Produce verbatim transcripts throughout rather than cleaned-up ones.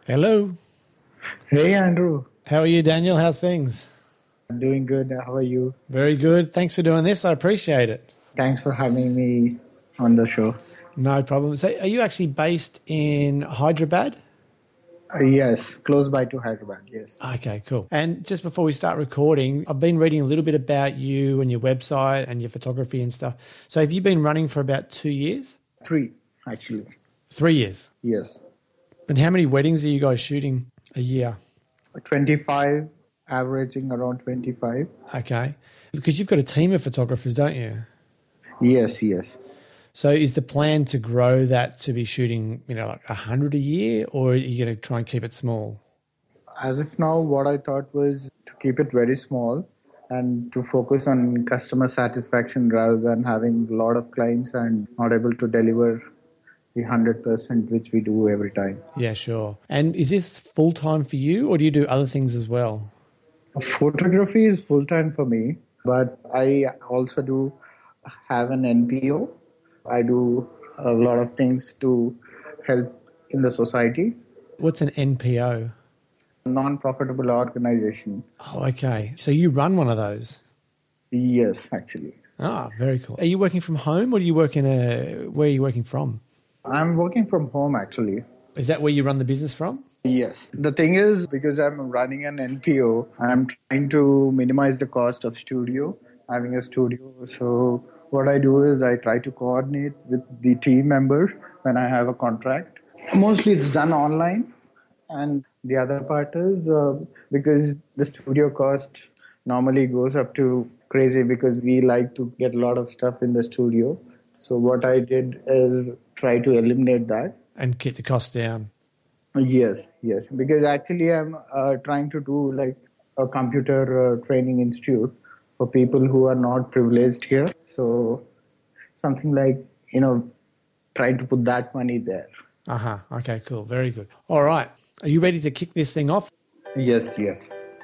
Hello. Hey, Andrew. How are you, Daniel? How's things? I'm doing good. How are you? Very good. Thanks for doing this. I appreciate it. Thanks for having me on the show. No problem. So are you actually based in Hyderabad? Uh, yes, close by to Hyderabad, yes. Okay, cool. And just before we start recording, I've been reading a little bit about you and your website and your photography and stuff. So have you been running for about two years? Three, actually. Three years? Yes. And how many weddings are you guys shooting a year? twenty-five, averaging around twenty-five. Okay. Because you've got a team of photographers, don't you? Yes, yes. So is the plan to grow that to be shooting, you know, like one hundred a year, or are you going to try and keep it small? As of now, what I thought was to keep it very small and to focus on customer satisfaction rather than having a lot of clients and not able to deliver the one hundred percent which we do every time. Yeah, sure. And is this full-time for you, or do you do other things as well? Photography is full-time for me, but I also do have an N P O. I do a lot of things to help in the society. What's an N P O? Non-profitable organization. Oh, okay. So you run one of those? Yes, actually. Ah, very cool. Are you working from home, or do you work in a, where are you working from? I'm working from home, actually. Is that where you run the business from? Yes. The thing is, because I'm running an N P O, I'm trying to minimize the cost of studio, having a studio. So what I do is I try to coordinate with the team members when I have a contract. Mostly it's done online. And the other part is uh, because the studio cost normally goes up to crazy because we like to get a lot of stuff in the studio. So what I did is try to eliminate that. And keep the cost down. Yes, yes. Because actually I'm uh, trying to do like a computer uh, training institute for people who are not privileged here. So something like, you know, trying to put that money there. Uh-huh. Okay, cool. Very good. All right. Are you ready to kick this thing off? Yes, yes.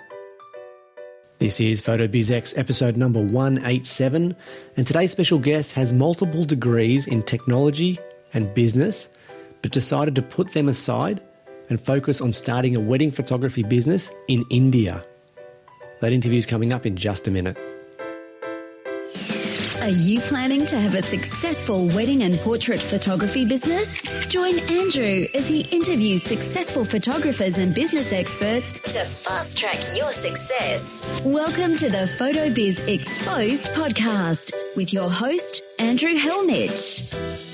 This is PhotoBizX episode number one eighty-seven, and today's special guest has multiple degrees in technology and business, but decided to put them aside and focus on starting a wedding photography business in India. That interview's coming up in just a minute. Are you planning to have a successful wedding and portrait photography business? Join Andrew as he interviews successful photographers and business experts to fast track your success. Welcome to the PhotoBiz Exposed podcast with your host, Andrew Helmich.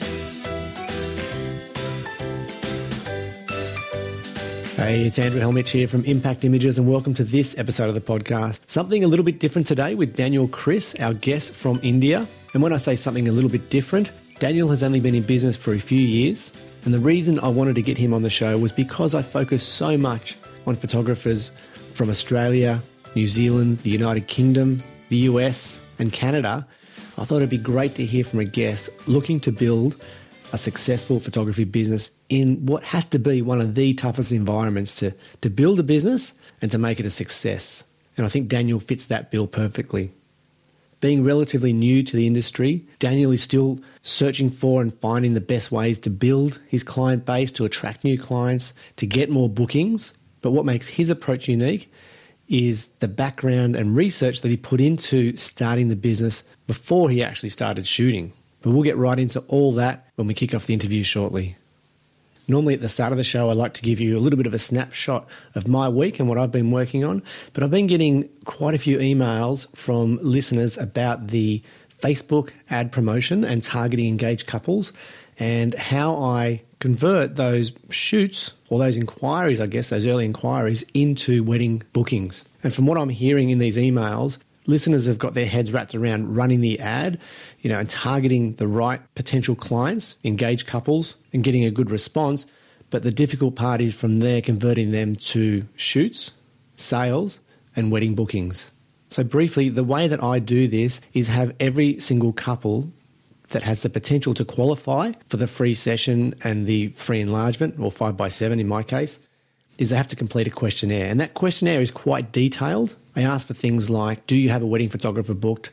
Hey, it's Andrew Helmich here from Impact Images, and welcome to this episode of the podcast. Something a little bit different today with Daniel Chris, our guest from India. And when I say something a little bit different, Daniel has only been in business for a few years. And the reason I wanted to get him on the show was because I focus so much on photographers from Australia, New Zealand, the United Kingdom, the U S, and Canada. I thought it'd be great to hear from a guest looking to build a successful photography business in what has to be one of the toughest environments to, to build a business and to make it a success. And I think Daniel fits that bill perfectly. Being relatively new to the industry, Daniel is still searching for and finding the best ways to build his client base, to attract new clients, to get more bookings. But what makes his approach unique is the background and research that he put into starting the business before he actually started shooting. But we'll get right into all that when we kick off the interview shortly. Normally at the start of the show, I like to give you a little bit of a snapshot of my week and what I've been working on. But I've been getting quite a few emails from listeners about the Facebook ad promotion and targeting engaged couples and how I convert those shoots or those inquiries, I guess, those early inquiries into wedding bookings. And from what I'm hearing in these emails, listeners have got their heads wrapped around running the ad, you know, and targeting the right potential clients, engaged couples, and getting a good response. But the difficult part is from there converting them to shoots, sales, and wedding bookings. So briefly, the way that I do this is have every single couple that has the potential to qualify for the free session and the free enlargement, or five by seven in my case, is they have to complete a questionnaire. And that questionnaire is quite detailed. I ask for things like, do you have a wedding photographer booked?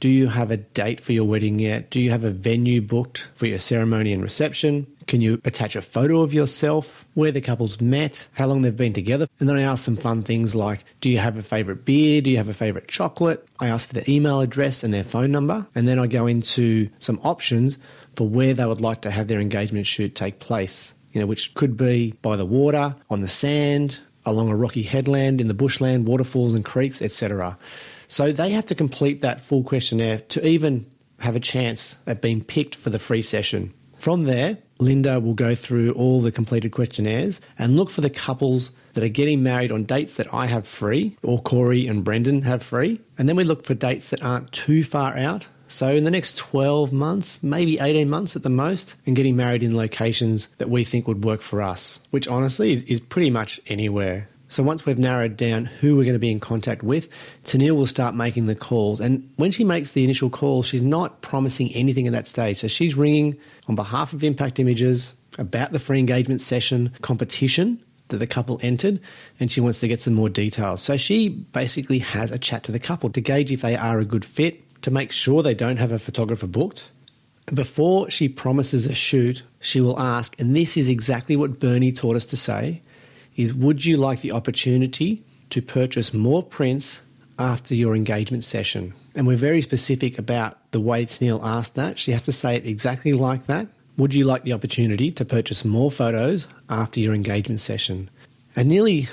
Do you have a date for your wedding yet? Do you have a venue booked for your ceremony and reception? Can you attach a photo of yourself, where the couple's met, how long they've been together? And then I ask some fun things like, do you have a favourite beer? Do you have a favourite chocolate? I ask for their email address and their phone number. And then I go into some options for where they would like to have their engagement shoot take place, you know, which could be by the water, on the sand, along a rocky headland, in the bushland, waterfalls and creeks, et cetera. So they have to complete that full questionnaire to even have a chance at being picked for the free session. From there, Linda will go through all the completed questionnaires and look for the couples that are getting married on dates that I have free or Corey and Brendan have free. And then we look for dates that aren't too far out. So in the next twelve months, maybe eighteen months at the most, and getting married in locations that we think would work for us, which honestly is, is pretty much anywhere. So once we've narrowed down who we're going to be in contact with, Tennille will start making the calls. And when she makes the initial call, she's not promising anything at that stage. So she's ringing on behalf of Impact Images about the free engagement session competition that the couple entered, and she wants to get some more details. So she basically has a chat to the couple to gauge if they are a good fit, to make sure they don't have a photographer booked. Before she promises a shoot, she will ask, and this is exactly what Bernie taught us to say, is would you like the opportunity to purchase more prints after your engagement session? And we're very specific about the way Tennille asked that. She has to say it exactly like that. Would you like the opportunity to purchase more photos after your engagement session? And nearly,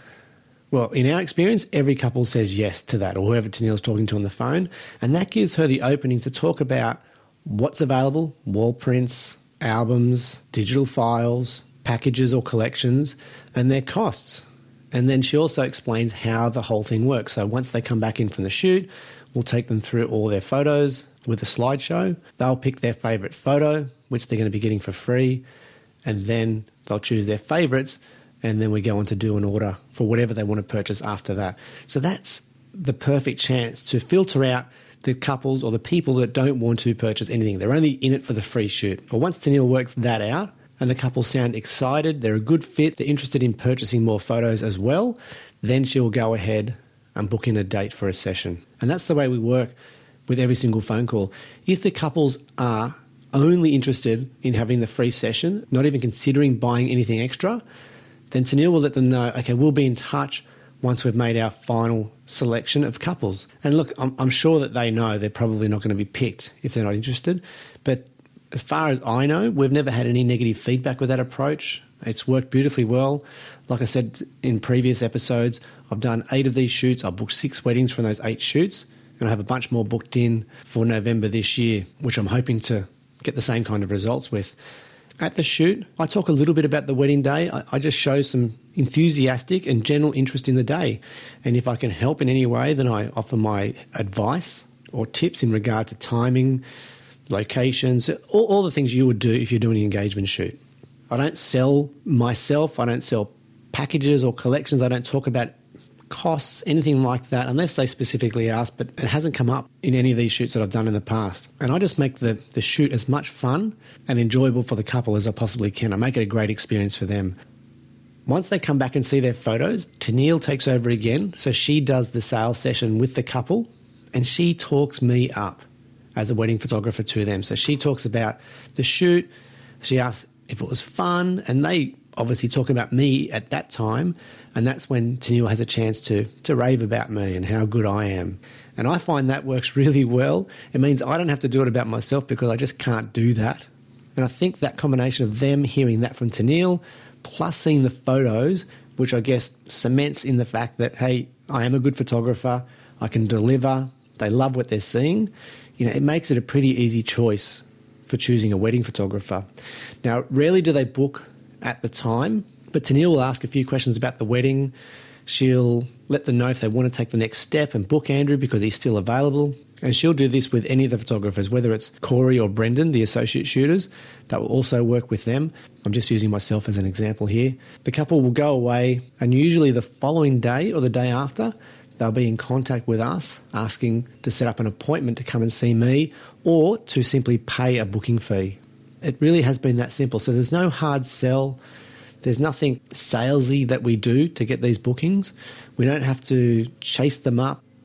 well, in our experience, every couple says yes to that, or whoever Tennille's talking to on the phone. And that gives her the opening to talk about what's available, wall prints, albums, digital files, packages or collections, and their costs. And then she also explains how the whole thing works. So once they come back in from the shoot, we'll take them through all their photos with a slideshow. They'll pick their favourite photo, which they're going to be getting for free, and then they'll choose their favourites, and then we go on to do an order for whatever they want to purchase after that. So that's the perfect chance to filter out the couples or the people that don't want to purchase anything. They're only in it for the free shoot. Well, once Tennille works that out, and the couple sound excited, they're a good fit, they're interested in purchasing more photos as well, then she'll go ahead and book in a date for a session. And that's the way we work with every single phone call. If the couples are only interested in having the free session, not even considering buying anything extra, then Tennille will let them know, okay, we'll be in touch once we've made our final selection of couples. And look, I'm, I'm sure that they know they're probably not going to be picked if they're not interested, but as far as I know, we've never had any negative feedback with that approach. It's worked beautifully well. Like I said in previous episodes, I've done eight of these shoots. I've booked six weddings from those eight shoots, and I have a bunch more booked in for November this year, which I'm hoping to get the same kind of results with. At the shoot, I talk a little bit about the wedding day. I, I just show some enthusiastic and general interest in the day. And if I can help in any way, then I offer my advice or tips in regard to timing, locations, all, all the things you would do if you're doing an engagement shoot. I don't sell myself. I don't sell packages or collections. I don't talk about costs, anything like that, unless they specifically ask, but it hasn't come up in any of these shoots that I've done in the past. And I just make the, the shoot as much fun and enjoyable for the couple as I possibly can. I make it a great experience for them. Once they come back and see their photos, Tennille takes over again. So she does the sales session with the couple, and she talks me up as a wedding photographer to them. So she talks about the shoot, she asks if it was fun, and they obviously talk about me at that time, and that's when Tennille has a chance to, to rave about me and how good I am. And I find that works really well. It means I don't have to do it about myself because I just can't do that. And I think that combination of them hearing that from Tennille, plus seeing the photos, which I guess cements in the fact that, hey, I am a good photographer, I can deliver, they love what they're seeing, you know, it makes it a pretty easy choice for choosing a wedding photographer. Now, rarely do they book at the time, but Tennille will ask a few questions about the wedding. She'll let them know if they want to take the next step and book Andrew because he's still available. And she'll do this with any of the photographers, whether it's Corey or Brendan, the associate shooters. That will also work with them. I'm just using myself as an example here. The couple will go away, and usually the following day or the day after, they'll be in contact with us asking to set up an appointment to come and see me or to simply pay a booking fee. It really has been that simple. So there's no hard sell. There's nothing salesy that we do to get these bookings. We don't have to chase them up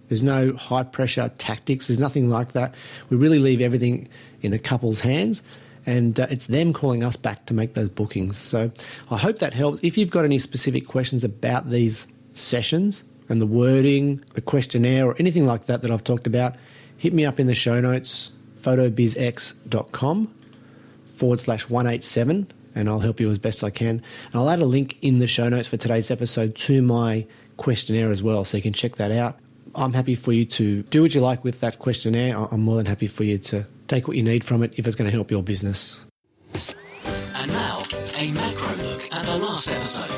There's no high pressure tactics. There's nothing like that. We really leave everything in the couple's hands, and uh, it's them calling us back to make those bookings. So I hope that helps. If you've got any specific questions about these sessions and the wording, the questionnaire, or anything like that that I've talked about, hit me up in the show notes, photobizx.com forward slash 187, and I'll help you as best I can. And I'll add a link in the show notes for today's episode to my questionnaire as well, so you can check that out. I'm happy for you to do what you like with that questionnaire. I'm more than happy for you to take what you need from it if it's going to help your business. And now, a macro look at the last episode.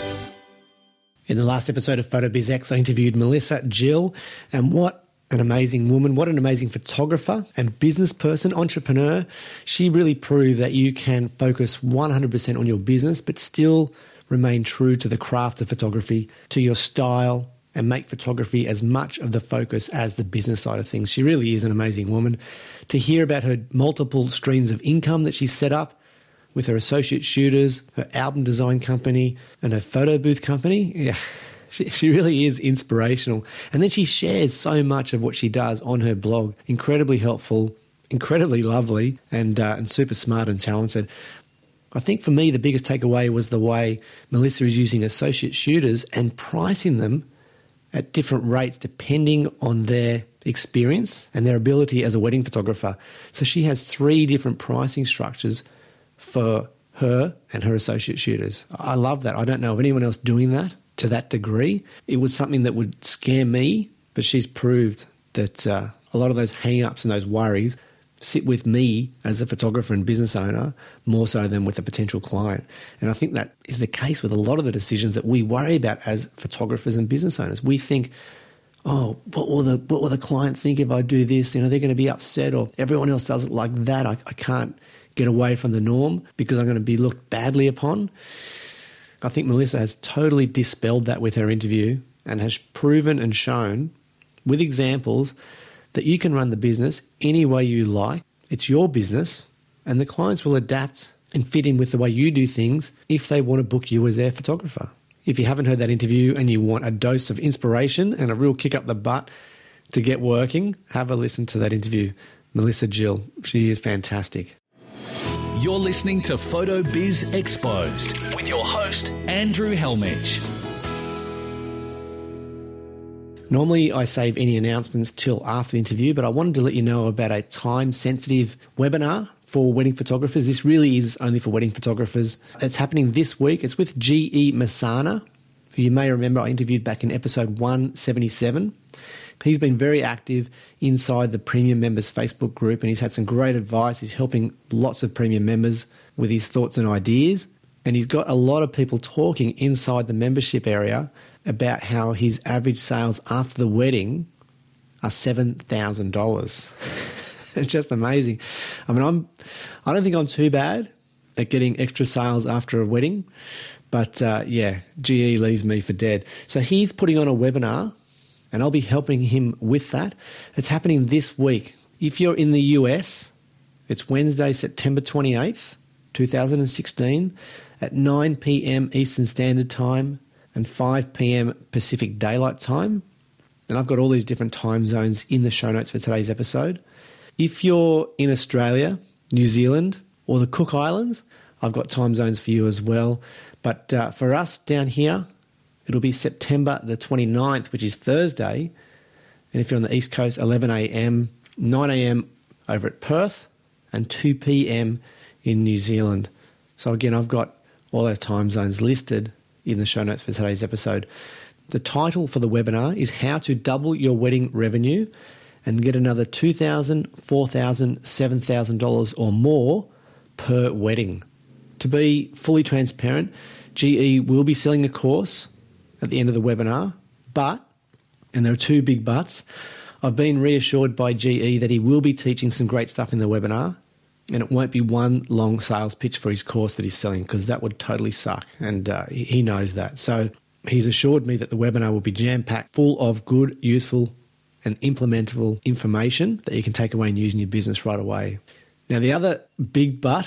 In the last episode of PhotoBizX, I interviewed Melissa Gill, and what an amazing woman, what an amazing photographer and business person, entrepreneur. She really proved that you can focus one hundred percent on your business, but still remain true to the craft of photography, to your style, and make photography as much of the focus as the business side of things. She really is an amazing woman. To hear about her multiple streams of income that she's set up with her associate shooters, her album design company, and her photo booth company, yeah, she, she really is inspirational. And then she shares so much of what she does on her blog. Incredibly helpful, incredibly lovely, and uh, and super smart and talented. I think for me, the biggest takeaway was the way Melissa is using associate shooters and pricing them at different rates depending on their experience and their ability as a wedding photographer. So she has three different pricing structures for her and her associate shooters. I love that. I don't know of anyone else doing that to that degree. It was something that would scare me, but she's proved that uh, a lot of those hang-ups and those worries sit with me as a photographer and business owner more so than with a potential client. And I think that is the case with a lot of the decisions that we worry about as photographers and business owners. We think, oh, what will the what will the client think if I do this? You know, they're going to be upset, or everyone else does it like that. I, I can't get away from the norm because I'm going to be looked badly upon. I think Melissa has totally dispelled that with her interview and has proven and shown with examples that you can run the business any way you like. It's your business, and the clients will adapt and fit in with the way you do things if they want to book you as their photographer. If you haven't heard that interview and you want a dose of inspiration and a real kick up the butt to get working, have a listen to that interview. Melissa Gill, she is fantastic. You're listening to PhotoBiz Exposed with your host, Andrew Hellmich. Normally, I save any announcements till after the interview, but I wanted to let you know about a time-sensitive webinar for wedding photographers. This really is only for wedding photographers. It's happening this week. It's with G E Masana, who you may remember I interviewed back in episode one seventy-seven. He's been very active inside the premium members Facebook group, and he's had some great advice. He's helping lots of premium members with his thoughts and ideas. And he's got a lot of people talking inside the membership area about how his average sales after the wedding are seven thousand dollars. It's just amazing. I mean, I'm, I don't think I'm too bad at getting extra sales after a wedding, but uh, yeah, G E leaves me for dead. So he's putting on a webinar, and I'll be helping him with that. It's happening this week. If you're in the U S, it's Wednesday, September twenty-eighth, two thousand sixteen at nine p.m. Eastern Standard Time and five p.m. Pacific Daylight Time. And I've got all these different time zones in the show notes for today's episode. If you're in Australia, New Zealand, or the Cook Islands, I've got time zones for you as well. But uh, for us down here, it'll be September the twenty-ninth, which is Thursday. And if you're on the East Coast, eleven a.m, nine a.m. over at Perth, and two p.m. in New Zealand. So again, I've got all our time zones listed in the show notes for today's episode. The title for the webinar is How to Double Your Wedding Revenue and Get Another two thousand dollars, four thousand dollars, seven thousand dollars or more per wedding. To be fully transparent, G E will be selling a course at the end of the webinar, but, and there are two big buts, I've been reassured by G E that he will be teaching some great stuff in the webinar, and it won't be one long sales pitch for his course that he's selling, because that would totally suck, and uh, he knows that. So he's assured me that the webinar will be jam-packed full of good, useful and implementable information that you can take away and use in your business right away. Now, the other big but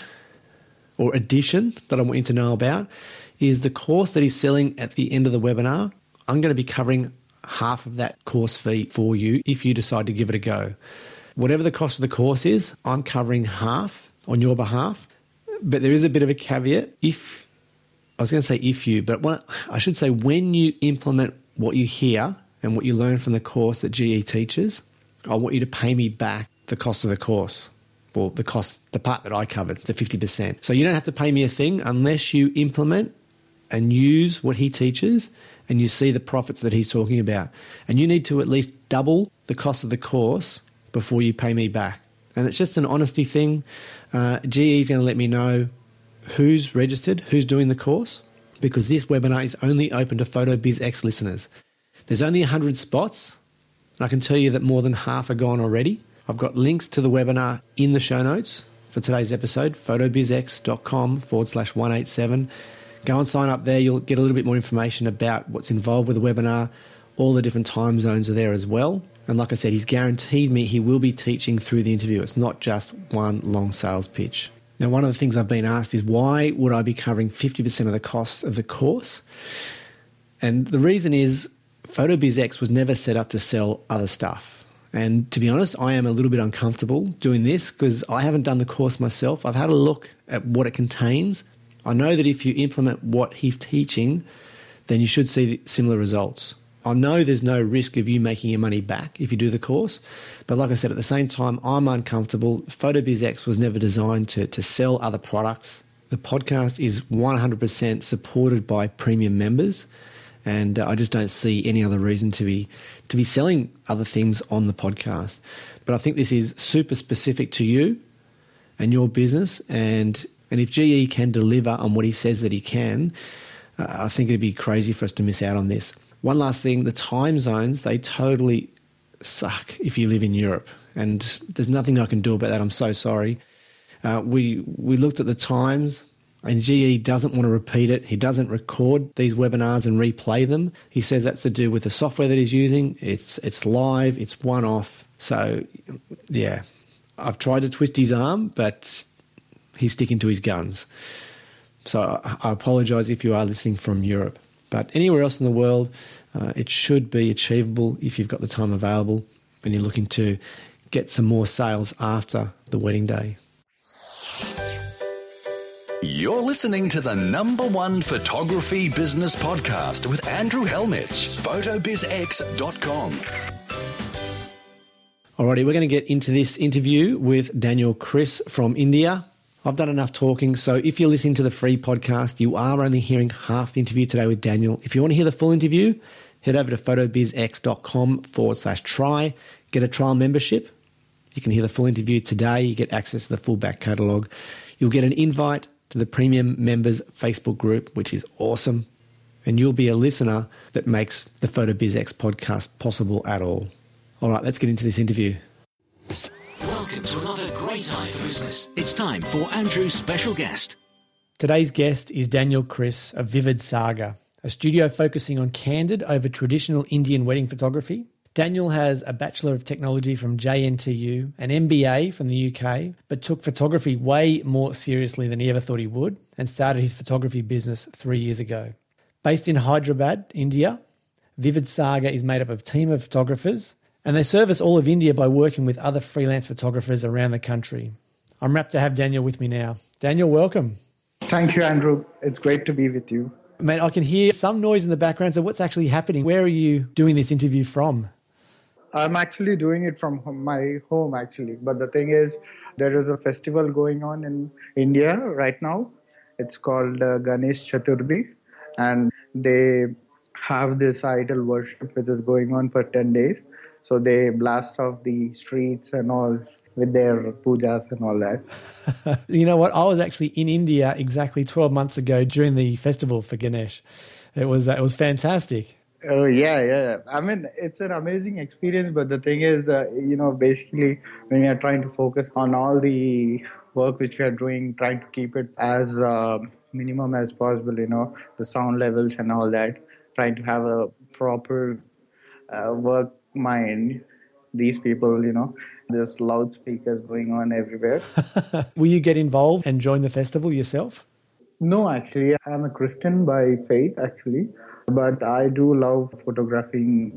or addition that I want you to know about is the course that he's selling at the end of the webinar. I'm going to be covering half of that course fee for you if you decide to give it a go. Whatever the cost of the course is, I'm covering half on your behalf. But there is a bit of a caveat. If, I was going to say if you, but what, I should say when you implement what you hear and what you learn from the course that G E teaches, I want you to pay me back the cost of the course. Well, the cost, the part that I covered, the fifty percent. So you don't have to pay me a thing unless you implement and use what he teaches and you see the profits that he's talking about. And you need to at least double the cost of the course before you pay me back. And it's just an honesty thing. Uh, G E is going to let me know who's registered, who's doing the course, because this webinar is only open to PhotoBizX listeners. There's only one hundred spots. I can tell you that more than half are gone already. I've got links to the webinar in the show notes for today's episode, photobizx.com forward slash 187. Go and sign up there. You'll get a little bit more information about what's involved with the webinar. All the different time zones are there as well. And like I said, he's guaranteed me he will be teaching through the interview. It's not just one long sales pitch. Now, one of the things I've been asked is why would I be covering fifty percent of the cost of the course? And the reason is PhotoBizX was never set up to sell other stuff. And to be honest, I am a little bit uncomfortable doing this because I haven't done the course myself. I've had a look at what it contains. I know that if you implement what he's teaching, then you should see similar results. I know there's no risk of you making your money back if you do the course. But like I said, at the same time, I'm uncomfortable. PhotoBizX was never designed to, to sell other products. The podcast is one hundred percent supported by premium members. And uh, I just don't see any other reason to be to be selling other things on the podcast. But I think this is super specific to you and your business. And and if G E can deliver on what he says that he can, uh, I think it'd be crazy for us to miss out on this. One last thing, the time zones, they totally suck if you live in Europe. And there's nothing I can do about that. I'm so sorry. Uh, we we looked at the times. And G E doesn't want to repeat it. He doesn't record these webinars and replay them. He says that's to do with the software that he's using. It's it's live. It's one-off. So, yeah, I've tried to twist his arm, but he's sticking to his guns. So I, I apologise if you are listening from Europe. But anywhere else in the world, uh, it should be achievable if you've got the time available and you're looking to get some more sales after the wedding day. You're listening to the number one photography business podcast with Andrew Helmich, photo biz x dot com. Alrighty, we're going to get into this interview with Daniel Chris from India. I've done enough talking, so if you're listening to the free podcast, you are only hearing half the interview today with Daniel. If you want to hear the full interview, head over to photobizx.com forward slash try, get a trial membership. You can hear the full interview today. You get access to the full back catalogue. You'll get an invite to the premium members Facebook group, which is awesome. And you'll be a listener that makes the PhotoBizX podcast possible at all. All right, let's get into this interview. Welcome to another great eye for business. It's time for Andrew's special guest. Today's guest is Daniel Chris of Vivid Saga, a studio focusing on candid over traditional Indian wedding photography. Daniel has a Bachelor of Technology from J N T U, an M B A from the U K, but took photography way more seriously than he ever thought he would and started his photography business three years ago. Based in Hyderabad, India, Vivid Saga is made up of a team of photographers and they service all of India by working with other freelance photographers around the country. I'm rapt to have Daniel with me now. Daniel, welcome. Thank you, Andrew. It's great to be with you. Mate, I can hear some noise in the background, so what's actually happening? Where are you doing this interview from? I'm actually doing it from my home, actually. But the thing is, there is a festival going on in India right now. It's called uh, Ganesh Chaturthi. And they have this idol worship which is going on for ten days. So they blast off the streets and all with their pujas and all that. You know what? I was actually in India exactly twelve months ago during the festival for Ganesh. It was, uh, it was fantastic. Oh, yeah, yeah. I mean, it's an amazing experience, but the thing is, uh, you know, basically when we are trying to focus on all the work which we are doing, trying to keep it as uh, minimum as possible, you know, the sound levels and all that, trying to have a proper uh, work mind. These people, you know, there's loudspeakers going on everywhere. Will you get involved and join the festival yourself? No, actually, I'm a Christian by faith, actually. But I do love photographing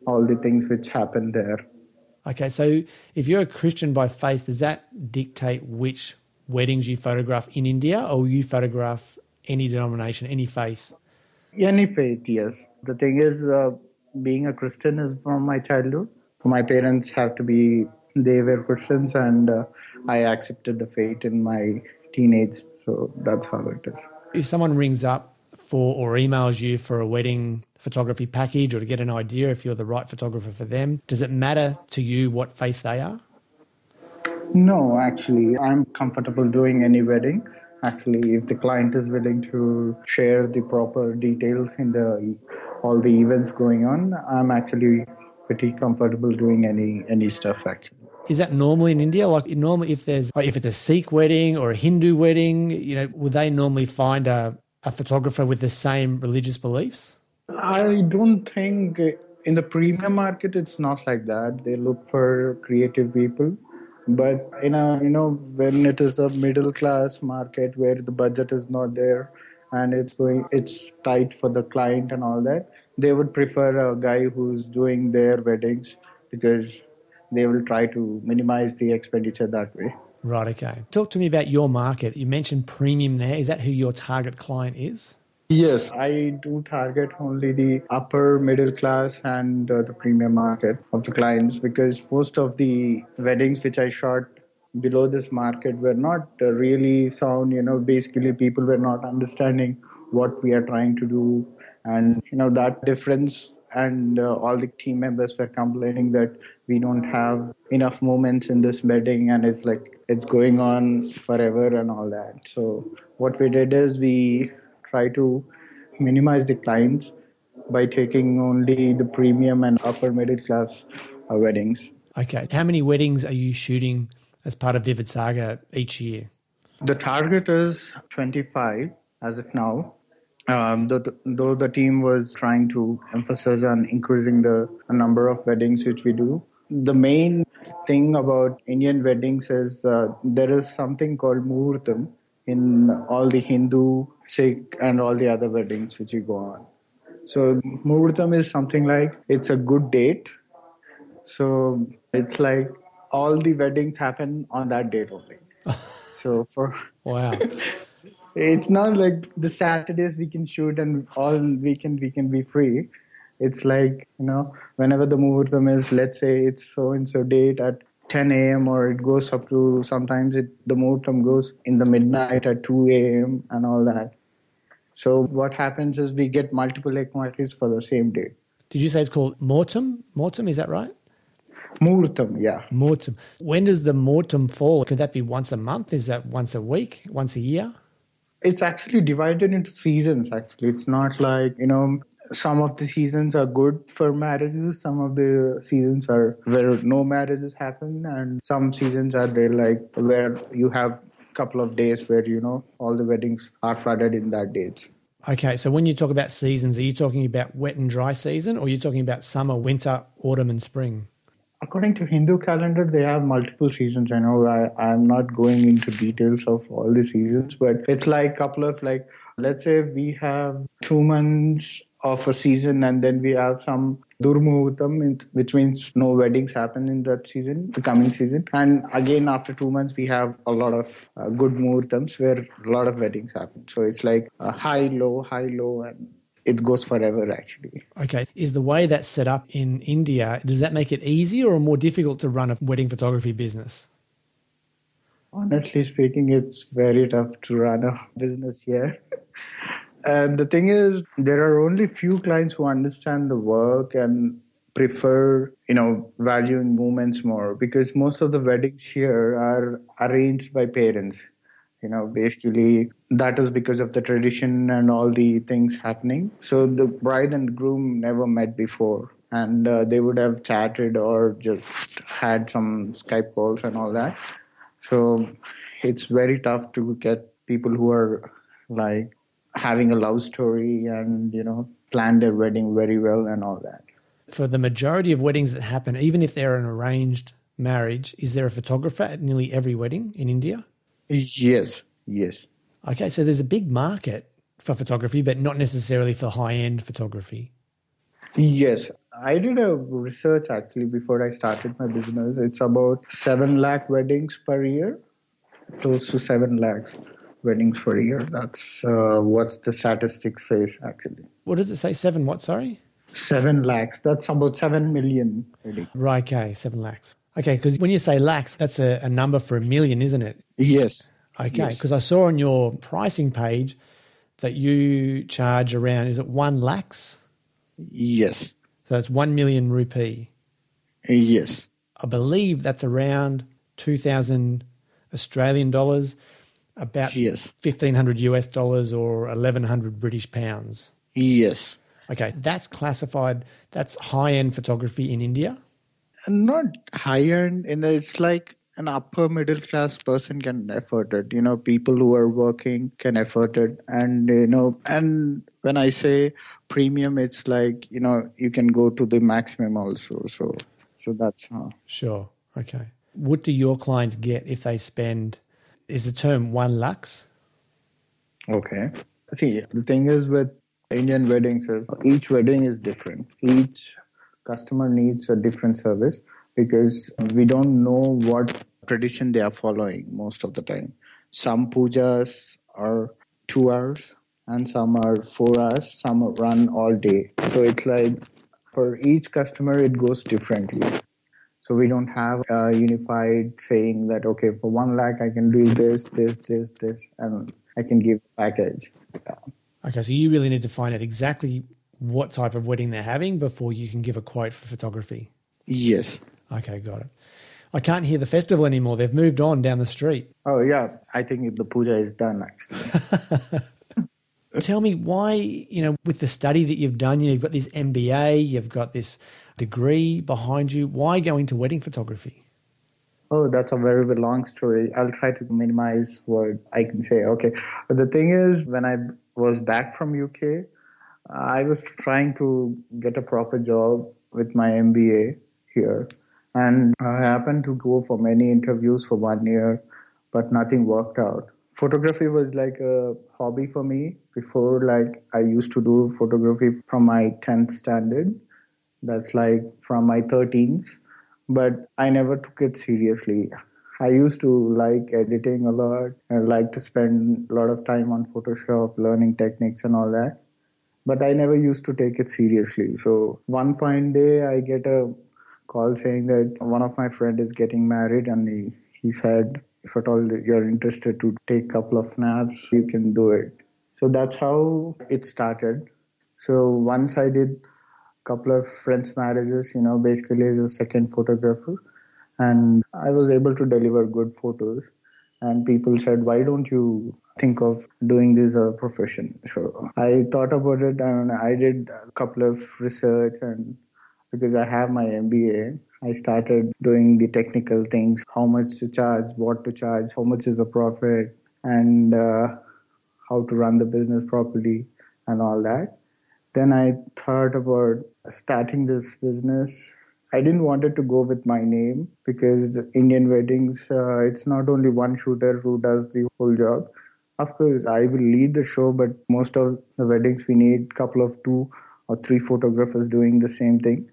all the things which happen there. Okay, so if you're a Christian by faith, does that dictate which weddings you photograph in India, or you photograph any denomination, any faith? Any faith, yes. The thing is, uh, being a Christian is from my childhood. My parents have to be, they were Christians, and uh, I accepted the faith in my teenage. So that's how it is. If someone rings up for or emails you for a wedding photography package or to get an idea if you're the right photographer for them, does it matter to you what faith they are? No, actually, I'm comfortable doing any wedding. Actually, if the client is willing to share the proper details in the all the events going on, I'm actually pretty comfortable doing any any stuff actually. Is that normally in India? Like normally, if there's if it's a Sikh wedding or a Hindu wedding, you know, would they normally find a, a photographer with the same religious beliefs? I don't think in the premium market it's not like that. They look for creative people. But in a, you know, when it is a middle class market where the budget is not there and it's going, it's tight for the client and all that, they would prefer a guy who's doing their weddings because they will try to minimize the expenditure that way. Right, okay. Talk to me about your market. You mentioned premium there. Is that who your target client is? Yes, I do target only the upper middle class and uh, the premium market of the clients because most of the weddings which I shot below this market were not uh, really sound, you know, basically people were not understanding what we are trying to do. And, you know, that difference and uh, all the team members were complaining that we don't have enough moments in this wedding and it's like, it's going on forever and all that. So what we did is we try to minimize the clients by taking only the premium and upper middle class uh, weddings. Okay. How many weddings are you shooting as part of Vivid Saga each year? The target is twenty-five as of now. Um, though, the, though the team was trying to emphasize on increasing the number of weddings which we do. The main thing about Indian weddings is uh, there is something called Muhurtam in all the Hindu, Sikh and all the other weddings which you go on. So Muhurtam is something like it's a good date. So it's like all the weddings happen on that date only. So for wow, it's not like the Saturdays we can shoot and all weekend we can be free. It's like, you know, whenever the Muhurtam is, let's say it's so and so date at ten a.m. or it goes up to sometimes it, the Muhurtam goes in the midnight at two a.m. and all that. So what happens is we get multiple inquiries for the same day. Did you say it's called Mortam? Mortam, is that right? Muhurtam, yeah. Mortam. When does the Mortam fall? Could that be once a month? Is that once a week? Once a year? It's actually divided into seasons, actually. It's not like, you know, some of the seasons are good for marriages. Some of the seasons are where no marriages happen. And some seasons are there like where you have a couple of days where, you know, all the weddings are flooded in that dates. Okay, so when you talk about seasons, are you talking about wet and dry season or are you talking about summer, winter, autumn and spring? According to Hindu calendar, they have multiple seasons. I know I, I'm not going into details of all the seasons, but it's like a couple of like, let's say we have two months of a season and then we have some Durmuhurtam, which means no weddings happen in that season, the coming season. And again, after two months, we have a lot of uh, good Muhurtams where a lot of weddings happen. So it's like a high, low, high, low, and it goes forever, actually. Okay. Is the way that's set up in India, does that make it easier or more difficult to run a wedding photography business? Honestly speaking, it's very tough to run a business here. And the thing is, there are only few clients who understand the work and prefer, you know, valuing moments more because most of the weddings here are arranged by parents. You know, basically that is because of the tradition and all the things happening. So the bride and groom never met before and uh, they would have chatted or just had some Skype calls and all that. So it's very tough to get people who are like having a love story and, you know, plan their wedding very well and all that. For the majority of weddings that happen, even if they're an arranged marriage, is there a photographer at nearly every wedding in India? Yes, yes. Okay, so there's a big market for photography, but not necessarily for high-end photography. Yes. I did a research actually before I started my business. It's about seven lakh weddings per year, close to seven lakhs weddings per year. That's uh, what the statistics says actually. What does it say? Seven what, sorry? Seven lakhs. That's about seven million weddings. Right, okay, seven lakhs. Okay, because when you say lakhs, that's a, a number for a million, isn't it? Yes. Okay, because yes. I saw on your pricing page that you charge around, is it one lakhs? Yes. So that's one million rupee. Yes. I believe that's around two thousand Australian dollars, about yes. fifteen hundred U S dollars or eleven hundred British pounds. Yes. Okay, that's classified, that's high-end photography in India? Not high-end, in the, it's like an upper middle class person can afford it. You know, people who are working can afford it. And, you know, and when I say premium, it's like, you know, you can go to the maximum also. So, so that's how. Sure. Okay. What do your clients get if they spend, is the term one lakhs? Okay. See, the thing is with Indian weddings is each wedding is different. Each customer needs a different service because we don't know what tradition they are following most of the time. Some pujas are two hours and some are four hours, some run all day. So it's like for each customer, it goes differently. So we don't have a unified saying that, okay, for one lakh, I can do this, this, this, this, and I can give a package. Yeah. Okay, so you really need to find out exactly what type of wedding they're having before you can give a quote for photography. Yes. Okay, got it. I can't hear the festival anymore. They've moved on down the street. Oh, yeah. I think the puja is done, actually. Tell me why, you know, with the study that you've done, you've got this M B A, you've got this degree behind you. Why go into wedding photography? Oh, that's a very, very long story. I'll try to minimize what I can say. Okay. But the thing is, when I was back from U K, I was trying to get a proper job with my M B A here. And I happened to go for many interviews for one year, but nothing worked out. Photography was like a hobby for me. Before, like, I used to do photography from my tenth standard. That's like from my thirteenth. But I never took it seriously. I used to like editing a lot. I like to spend a lot of time on Photoshop, learning techniques and all that. But I never used to take it seriously. So one fine day, I get a call saying that one of my friends is getting married, and he, he said, if at all you're interested to take a couple of snaps, you can do it. So that's how it started. So once I did a couple of friends' marriages, you know, basically as a second photographer, and I was able to deliver good photos. And people said, why don't you think of doing this as a profession? So I thought about it, and I did a couple of research, and because I have my M B A, I started doing the technical things, how much to charge, what to charge, how much is the profit, and uh, how to run the business properly and all that. Then I thought about starting this business. I didn't want it to go with my name because the Indian weddings, uh, it's not only one shooter who does the whole job. Of course, I will lead the show, but most of the weddings, we need a couple of two or three photographers doing the same thing.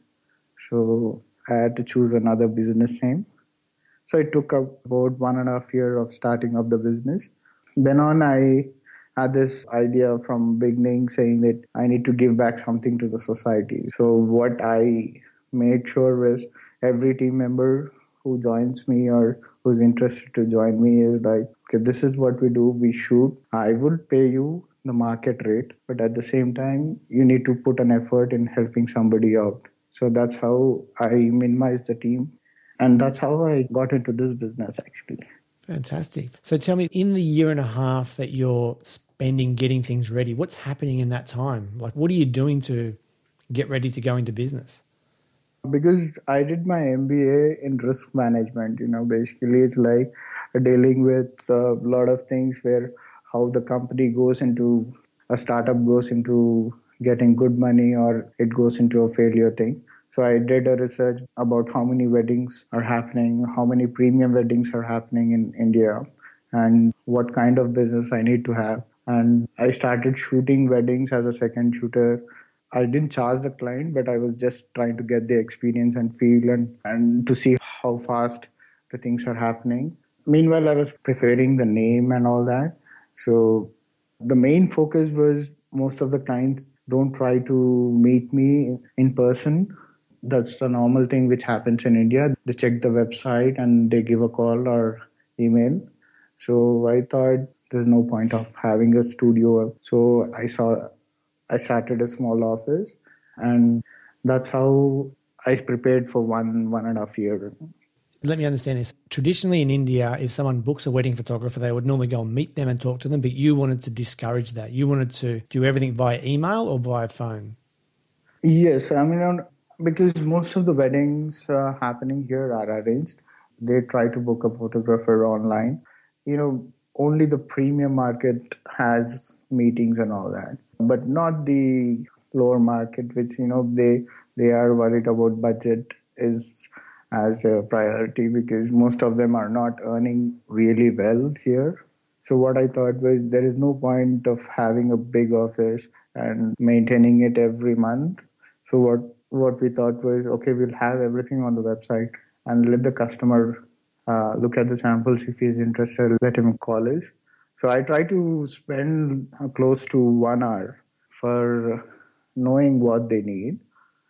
So I had to choose another business name. So it took about one and a half year of starting up the business. Then on, I had this idea from beginning saying that I need to give back something to the society. So what I made sure was every team member who joins me or who's interested to join me is like, okay, this is what we do. We shoot. I will pay you the market rate, but at the same time, you need to put an effort in helping somebody out. So that's how I minimized the team. And that's how I got into this business, actually. Fantastic. So tell me, in the year and a half that you're spending getting things ready, what's happening in that time? Like, what are you doing to get ready to go into business? Because I did my M B A in risk management, you know, basically it's like dealing with a lot of things where how the company goes into, a startup goes into getting good money or it goes into a failure thing. So I did a research about how many weddings are happening, how many premium weddings are happening in India, and what kind of business I need to have. And I started shooting weddings as a second shooter. I didn't charge the client, but I was just trying to get the experience and feel and, and to see how fast the things are happening. Meanwhile, I was preparing the name and all that. So the main focus was most of the clients don't try to meet me in person. That's the normal thing which happens in India. They check the website and they give a call or email. So I thought there's no point of having a studio. So I saw I started a small office, and that's how I prepared for one, one and a half year. Let me understand this. Traditionally in India, if someone books a wedding photographer, they would normally go and meet them and talk to them, but you wanted to discourage that. You wanted to do everything via email or via phone? Yes, I mean, because most of the weddings uh, happening here are arranged. They try to book a photographer online. You know, only the premium market has meetings and all that, but not the lower market, which, you know, they they are worried about budget is as a priority because most of them are not earning really well here. So what I thought was there is no point of having a big office and maintaining it every month. So what what we thought was, okay, we'll have everything on the website and let the customer uh, look at the samples. If he's interested, let him call us. So I try to spend uh, close to one hour for knowing what they need,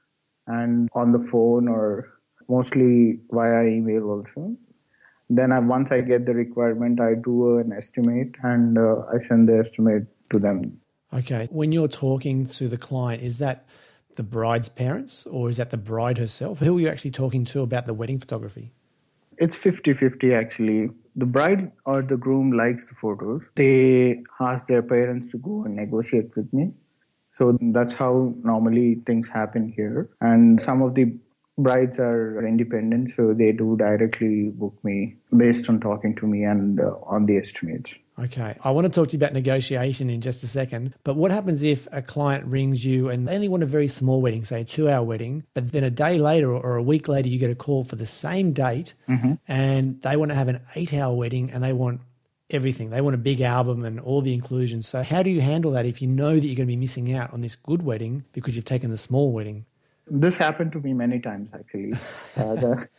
and on the phone or mostly via email also. Then I, once I get the requirement, I do an estimate and uh, I send the estimate to them. Okay. When you're talking to the client, is that the bride's parents or is that the bride herself? Who are you actually talking to about the wedding photography? It's fifty-fifty actually. The bride or the groom likes the photos. They ask their parents to go and negotiate with me. So that's how normally things happen here. And some of the brides are independent, so they do directly book me based on talking to me and uh, on the estimates. Okay. I want to talk to you about negotiation in just a second, but what happens if a client rings you and they only want a very small wedding, say a two-hour wedding, but then a day later or a week later you get a call for the same date mm-hmm. and they want to have an eight-hour wedding and they want everything. They want a big album and all the inclusions. So how do you handle that if you know that you're going to be missing out on this good wedding because you've taken the small wedding? This happened to me many times, actually. uh, the,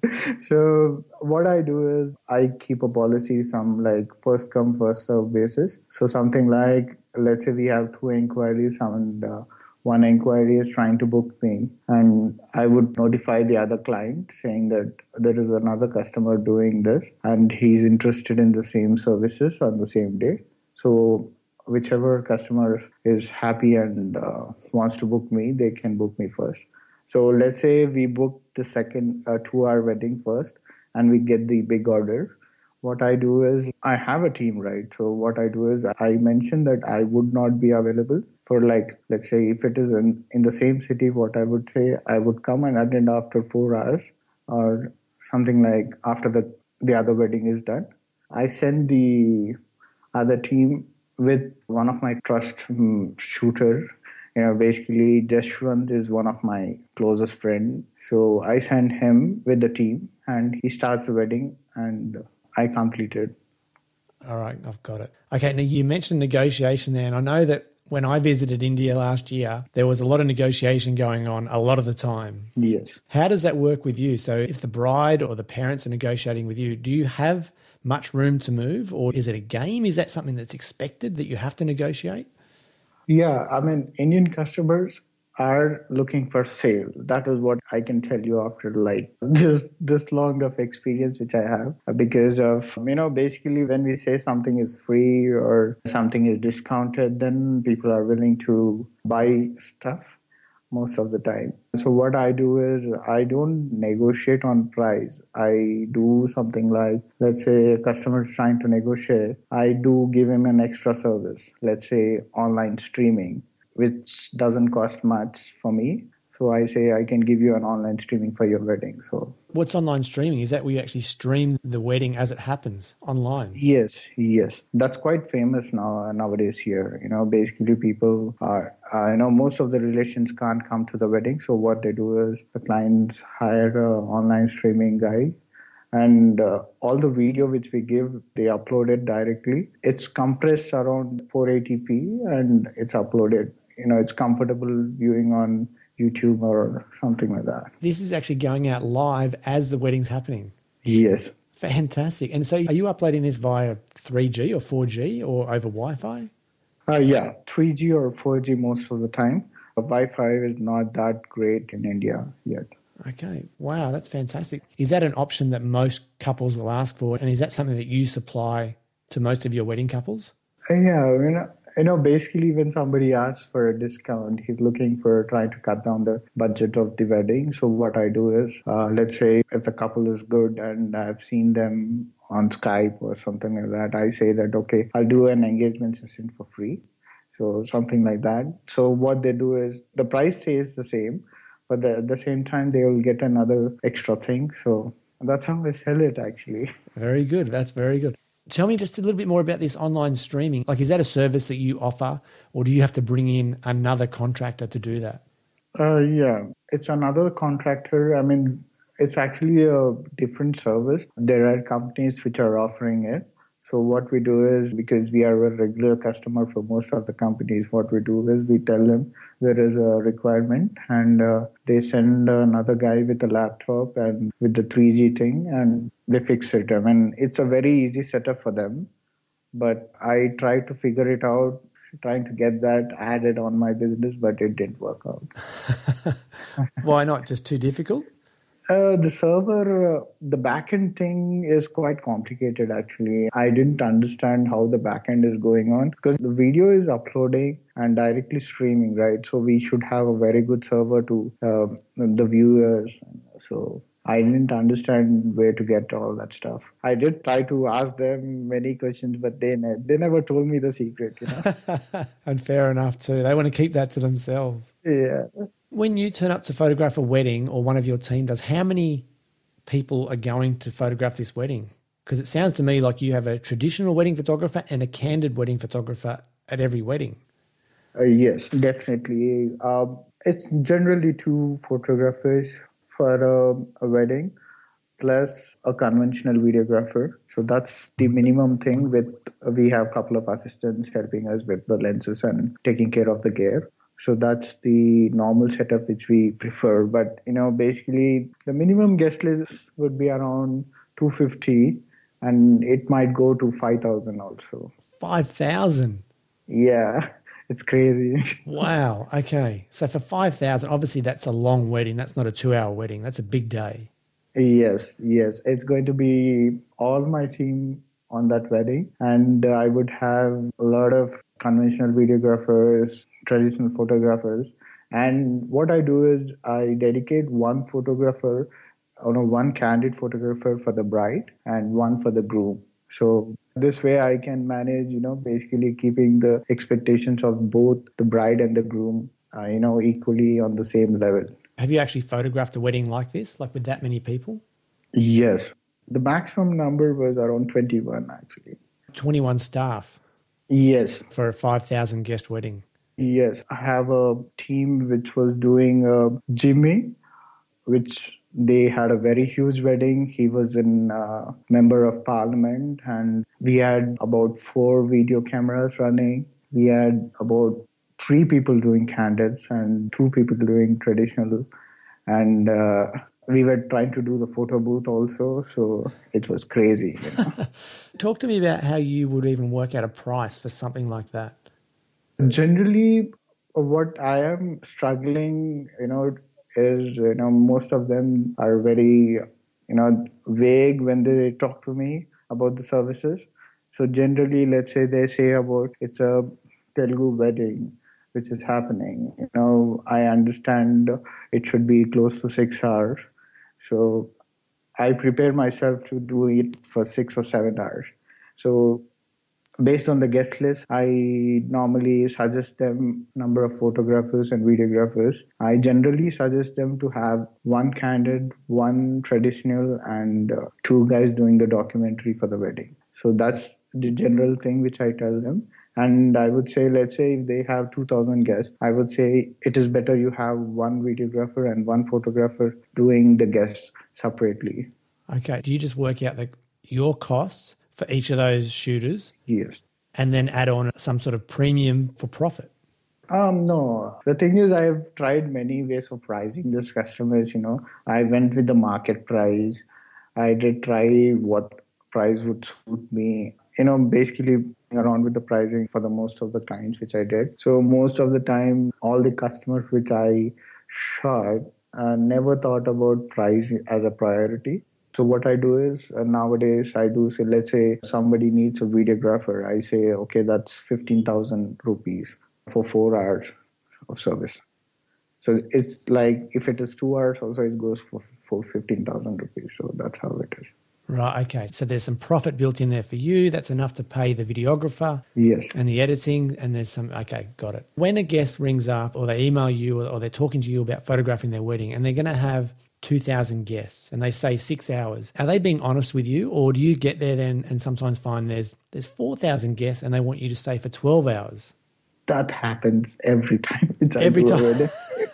so what I do is I keep a policy, some like first come, first serve basis. So something like, let's say we have two inquiries and uh, one inquiry is trying to book me. And I would notify the other client saying that there is another customer doing this and he's interested in the same services on the same day. So whichever customer is happy and uh, wants to book me, they can book me first. So let's say we book the second uh, two-hour wedding first and we get the big order. What I do is I have a team, right? So what I do is I mention that I would not be available for like, let's say if it is in, in the same city, what I would say, I would come and attend after four hours or something like after the, the other wedding is done. I send the other team with one of my trust um, shooter. You know, basically, Jashwant is one of my closest friends. So I send him with the team and he starts the wedding and I complete it. All right, I've got it. Okay, now you mentioned negotiation there, and I know that when I visited India last year, there was a lot of negotiation going on a lot of the time. Yes. How does that work with you? So if the bride or the parents are negotiating with you, do you have much room to move, or is it a game? Is that something that's expected that you have to negotiate? Yeah, I mean, Indian customers are looking for sale. That is what I can tell you after like this this long of experience which I have, because of, you know, basically when we say something is free or something is discounted, then people are willing to buy stuff most of the time. So what I do is I don't negotiate on price. I do something like, let's say a customer is trying to negotiate, I do give him an extra service, let's say online streaming, which doesn't cost much for me. So I say I can give you an online streaming for your wedding. So what's online streaming? Is that where you actually stream the wedding as it happens online? Yes, yes. That's quite famous now nowadays here. You know, basically people are, uh, you know, most of the relations can't come to the wedding. So what they do is the clients hire an online streaming guy. And uh, all the video which we give, they upload it directly. It's compressed around four eighty p and it's uploaded you know, it's comfortable viewing on YouTube or something like that. This is actually going out live as the wedding's happening. Yes. Fantastic. And so are you uploading this via three G or four G or over Wi-Fi? Uh, yeah, three G or four G most of the time. Uh, Wi-Fi is not that great in India yet. Okay. Wow, that's fantastic. Is that an option that most couples will ask for? And is that something that you supply to most of your wedding couples? Uh, yeah, you know, you know, basically when somebody asks for a discount, he's looking for trying to cut down the budget of the wedding. So what I do is, uh, let's say if the couple is good and I've seen them on Skype or something like that, I say that, okay, I'll do an engagement session for free. So something like that. So what they do is the price stays the same, but the, at the same time, they will get another extra thing. So that's how I sell it, actually. Very good. That's very good. Tell me just a little bit more about this online streaming. Like, is that a service that you offer, or do you have to bring in another contractor to do that? Uh, yeah, it's another contractor. I mean, it's actually a different service. There are companies which are offering it. So what we do is, because we are a regular customer for most of the companies, what we do is we tell them there is a requirement, and uh, they send another guy with a laptop and with the three G thing, and they fix it. I mean, it's a very easy setup for them, but I tried to figure it out, trying to get that added on my business, but it didn't work out. Why not? Just too difficult? Uh, the server, uh, the backend thing is quite complicated, actually. I didn't understand how the backend is going on because the video is uploading and directly streaming, right? So we should have a very good server to uh, the viewers. So I didn't understand where to get all that stuff. I did try to ask them many questions, but they, ne- they never told me the secret, you know. And fair enough too. They want to keep that to themselves. Yeah. When you turn up to photograph a wedding, or one of your team does, how many people are going to photograph this wedding? Because it sounds to me like you have a traditional wedding photographer and a candid wedding photographer at every wedding. Uh, yes, definitely. Uh, it's generally two photographers for a, a wedding, plus a conventional videographer. So that's the minimum thing. With we have a couple of assistants helping us with the lenses and taking care of the gear. So that's the normal setup which we prefer. But, you know, basically the minimum guest list would be around two hundred fifty, and it might go to five thousand also. five thousand? Yeah, it's crazy. Wow. Okay. So for five thousand, obviously that's a long wedding. That's not a two-hour wedding. That's a big day. Yes, yes. It's going to be all my team on that wedding. And uh, I would have a lot of conventional videographers, traditional photographers. And what I do is I dedicate one photographer, or no, one candid photographer for the bride and one for the groom. So this way I can manage, you know, basically keeping the expectations of both the bride and the groom, uh, you know, equally on the same level. Have you actually photographed a wedding like this, like with that many people? Yes. The maximum number was around twenty-one, actually. twenty-one staff? Yes. For a five thousand guest wedding? Yes. I have a team which was doing uh, Jimmy, which they had a very huge wedding. He was a uh, member of parliament, and we had about four video cameras running. We had about three people doing candids and two people doing traditional. And uh, we were trying to do the photo booth also, so it was crazy. You know? Talk to me about how you would even work out a price for something like that. Generally, what I am struggling, you know, is, you know, most of them are very, you know, vague when they talk to me about the services. So generally, let's say they say about it's a Telugu wedding, which is happening. You know, I understand it should be close to six hours. So I prepare myself to do it for six or seven hours. So based on the guest list, I normally suggest them number of photographers and videographers. I generally suggest them to have one candid, one traditional, and uh, two guys doing the documentary for the wedding. So that's the general thing which I tell them. And I would say, let's say if they have two thousand guests, I would say it is better you have one videographer and one photographer doing the guests separately. Okay. Do you just work out the, your costs for each of those shooters? Yes. And then add on some sort of premium for profit? Um, no. The thing is, I've tried many ways of pricing this customers, you know. I went with the market price. I did try what price would suit me. You know, basically around with the pricing for the most of the clients which I did. So most of the time, all the customers which I shot uh, never thought about price as a priority. So what I do is uh, nowadays I do say, let's say somebody needs a videographer. I say, okay, that's fifteen thousand rupees for four hours of service. So it's like if it is two hours, also it goes for, for fifteen thousand rupees. So that's how it is. Right, okay. So there's some profit built in there for you. That's enough to pay the videographer Yes. and the editing, and there's some, okay, got it. When a guest rings up or they email you or, or they're talking to you about photographing their wedding and they're going to have two thousand guests and they say six hours, are they being honest with you, or do you get there then and sometimes find there's there's four thousand guests and they want you to stay for twelve hours? That happens every time. It's Every time.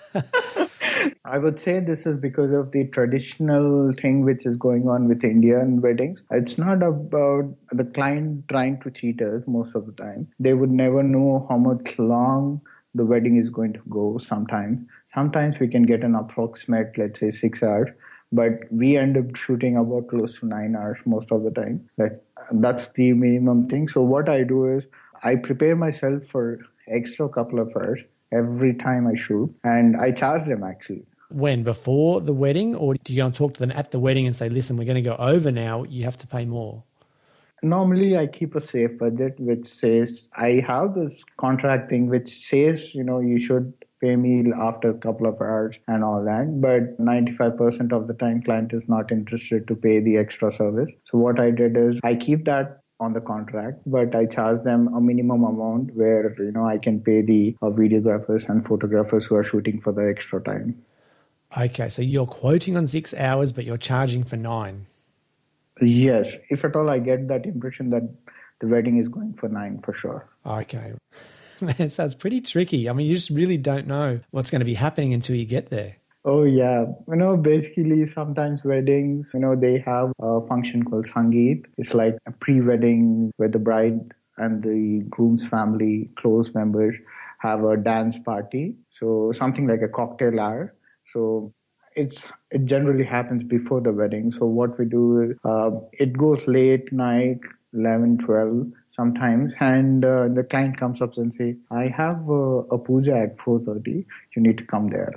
I would say this is because of the traditional thing which is going on with Indian weddings. It's not about the client trying to cheat us most of the time. They would never know how much long the wedding is going to go sometimes. Sometimes we can get an approximate, let's say, six hours, but we end up shooting about close to nine hours most of the time. That, that's the minimum thing. So what I do is I prepare myself for extra couple of hours every time I shoot, and I charge them actually. When? Before the wedding, or do you go and talk to them at the wedding and say, listen, we're going to go over now, you have to pay more? Normally, I keep a safe budget which says, I have this contract thing which says, you know, you should pay me after a couple of hours and all that. But ninety-five percent of the time, client is not interested to pay the extra service. So what I did is I keep that on the contract, but I charge them a minimum amount where, you know, I can pay the uh, videographers and photographers who are shooting for the extra time. Okay, so you're quoting on six hours, but you're charging for nine. Yes, if at all I get that impression that the wedding is going for nine for sure. Okay. Man, so it's pretty tricky. I mean, you just really don't know what's going to be happening until you get there. Oh, yeah. You know, basically sometimes weddings, you know, they have a function called Sangeet. It's like a pre-wedding where the bride and the groom's family, close members, have a dance party. So something like a cocktail hour. So it's it generally happens before the wedding. So what we do is uh, it goes late night, eleven, twelve sometimes, and uh, the client comes up and say, I have uh, a puja at four thirty. You need to come there.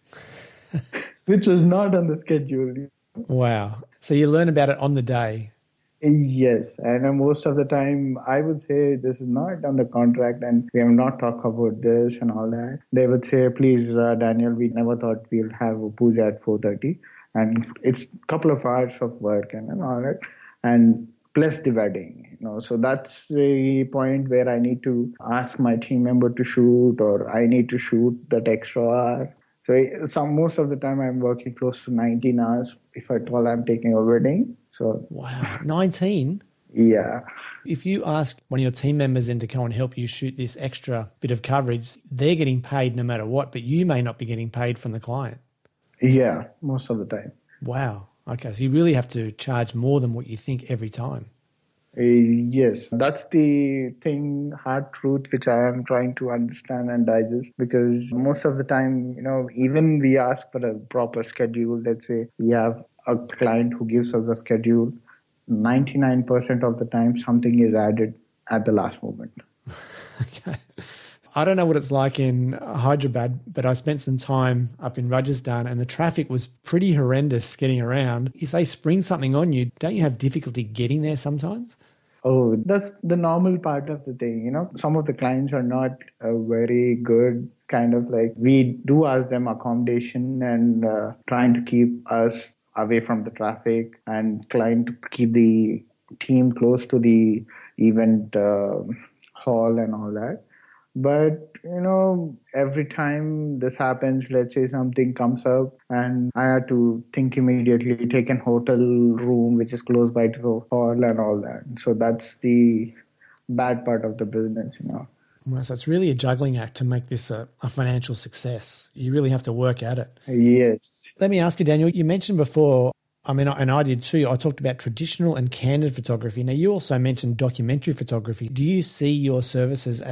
Which was not on the schedule. Wow. So you learn about it on the day. Yes. And uh, most of the time, I would say this is not on the contract and we have not talked about this and all that. They would say, please, uh, Daniel, we never thought we'll have a puja at four thirty. And it's a couple of hours of work and, and all that. And plus the wedding. You know, so that's the point where I need to ask my team member to shoot, or I need to shoot that extra hour. So some most of the time I'm working close to nineteen hours if at all I'm taking a wedding. So wow, nineteen? Yeah. If you ask one of your team members in to come and help you shoot this extra bit of coverage, they're getting paid no matter what, but you may not be getting paid from the client. Yeah, most of the time. Wow. Okay, so you really have to charge more than what you think every time. Uh, yes, that's the thing, hard truth, which I am trying to understand and digest, because most of the time, you know, even we ask for a proper schedule. Let's say we have a client who gives us a schedule, ninety-nine percent of the time something is added at the last moment. Okay. I don't know what it's like in Hyderabad, but I spent some time up in Rajasthan and the traffic was pretty horrendous getting around. If they spring something on you, don't you have difficulty getting there sometimes? Oh, that's the normal part of the thing. You know, some of the clients are not uh, very good, kind of like we do ask them accommodation and uh, trying to keep us away from the traffic and trying to keep the team close to the event uh, hall and all that. But, you know, every time this happens, let's say something comes up and I have to think immediately, take an hotel room which is close by to the hall and all that. So that's the bad part of the business, you know. Well, so it's really a juggling act to make this a, a financial success. You really have to work at it. Yes. Let me ask you, Daniel, you mentioned before, I mean, and I did too, I talked about traditional and candid photography. Now, you also mentioned documentary photography. Do you see your services as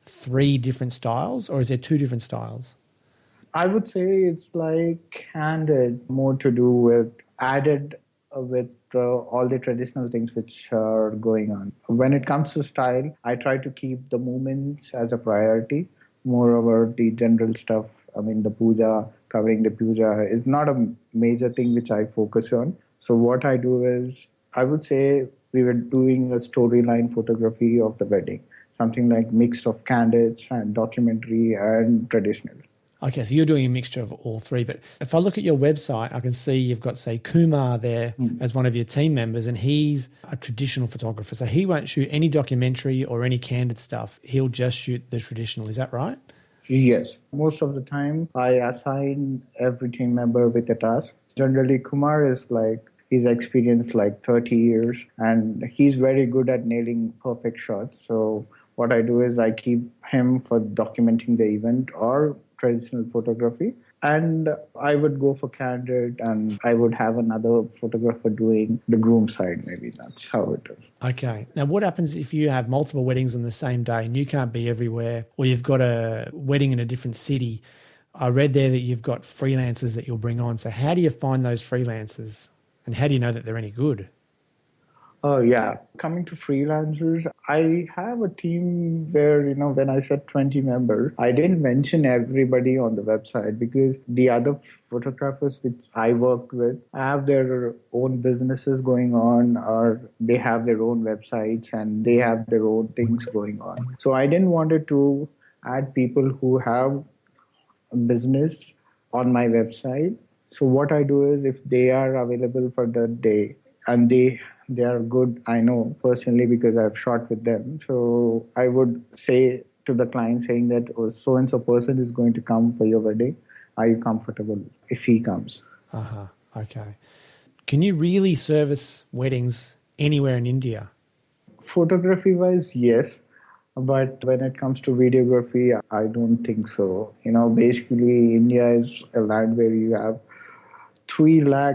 three different styles, or is there two different styles? I would say it's like candid, more to do with added uh, with uh, all the traditional things which are going on. When it comes to style, I try to keep the movements as a priority, more over the general stuff. I mean, the puja, covering the puja is not a major thing which I focus on. So what I do is, I would say we were doing a storyline photography of the wedding, something like mixed of candids and documentary and traditional. Okay, so you're doing a mixture of all three. But if I look at your website, I can see you've got, say, Kumar there mm. as one of your team members, and he's a traditional photographer. So he won't shoot any documentary or any candid stuff. He'll just shoot the traditional. Is that right? Yes. Most of the time, I assign every team member with a task. Generally, Kumar is like, he's experienced like thirty years, and he's very good at nailing perfect shots. So what I do is I keep him for documenting the event or traditional photography, and I would go for candid, and I would have another photographer doing the groom side. Maybe that's how it is. Okay. Now, what happens if you have multiple weddings on the same day and you can't be everywhere, or you've got a wedding in a different city? I read there that you've got freelancers that you'll bring on. So how do you find those freelancers, and how do you know that they're any good? Oh, yeah. Coming to freelancers, I have a team where, you know, when I said twenty members, I didn't mention everybody on the website because the other photographers which I worked with have their own businesses going on, or they have their own websites and they have their own things going on. So I didn't want to add people who have a business on my website. So what I do is, if they are available for the day and they They are good, I know personally, because I've shot with them. So I would say to the client saying that, oh, so-and-so person is going to come for your wedding. Are you comfortable if he comes? Uh-huh. Okay. Can you really service weddings anywhere in India? Photography-wise, yes. But when it comes to videography, I don't think so. You know, basically, India is a land where you have three lakh,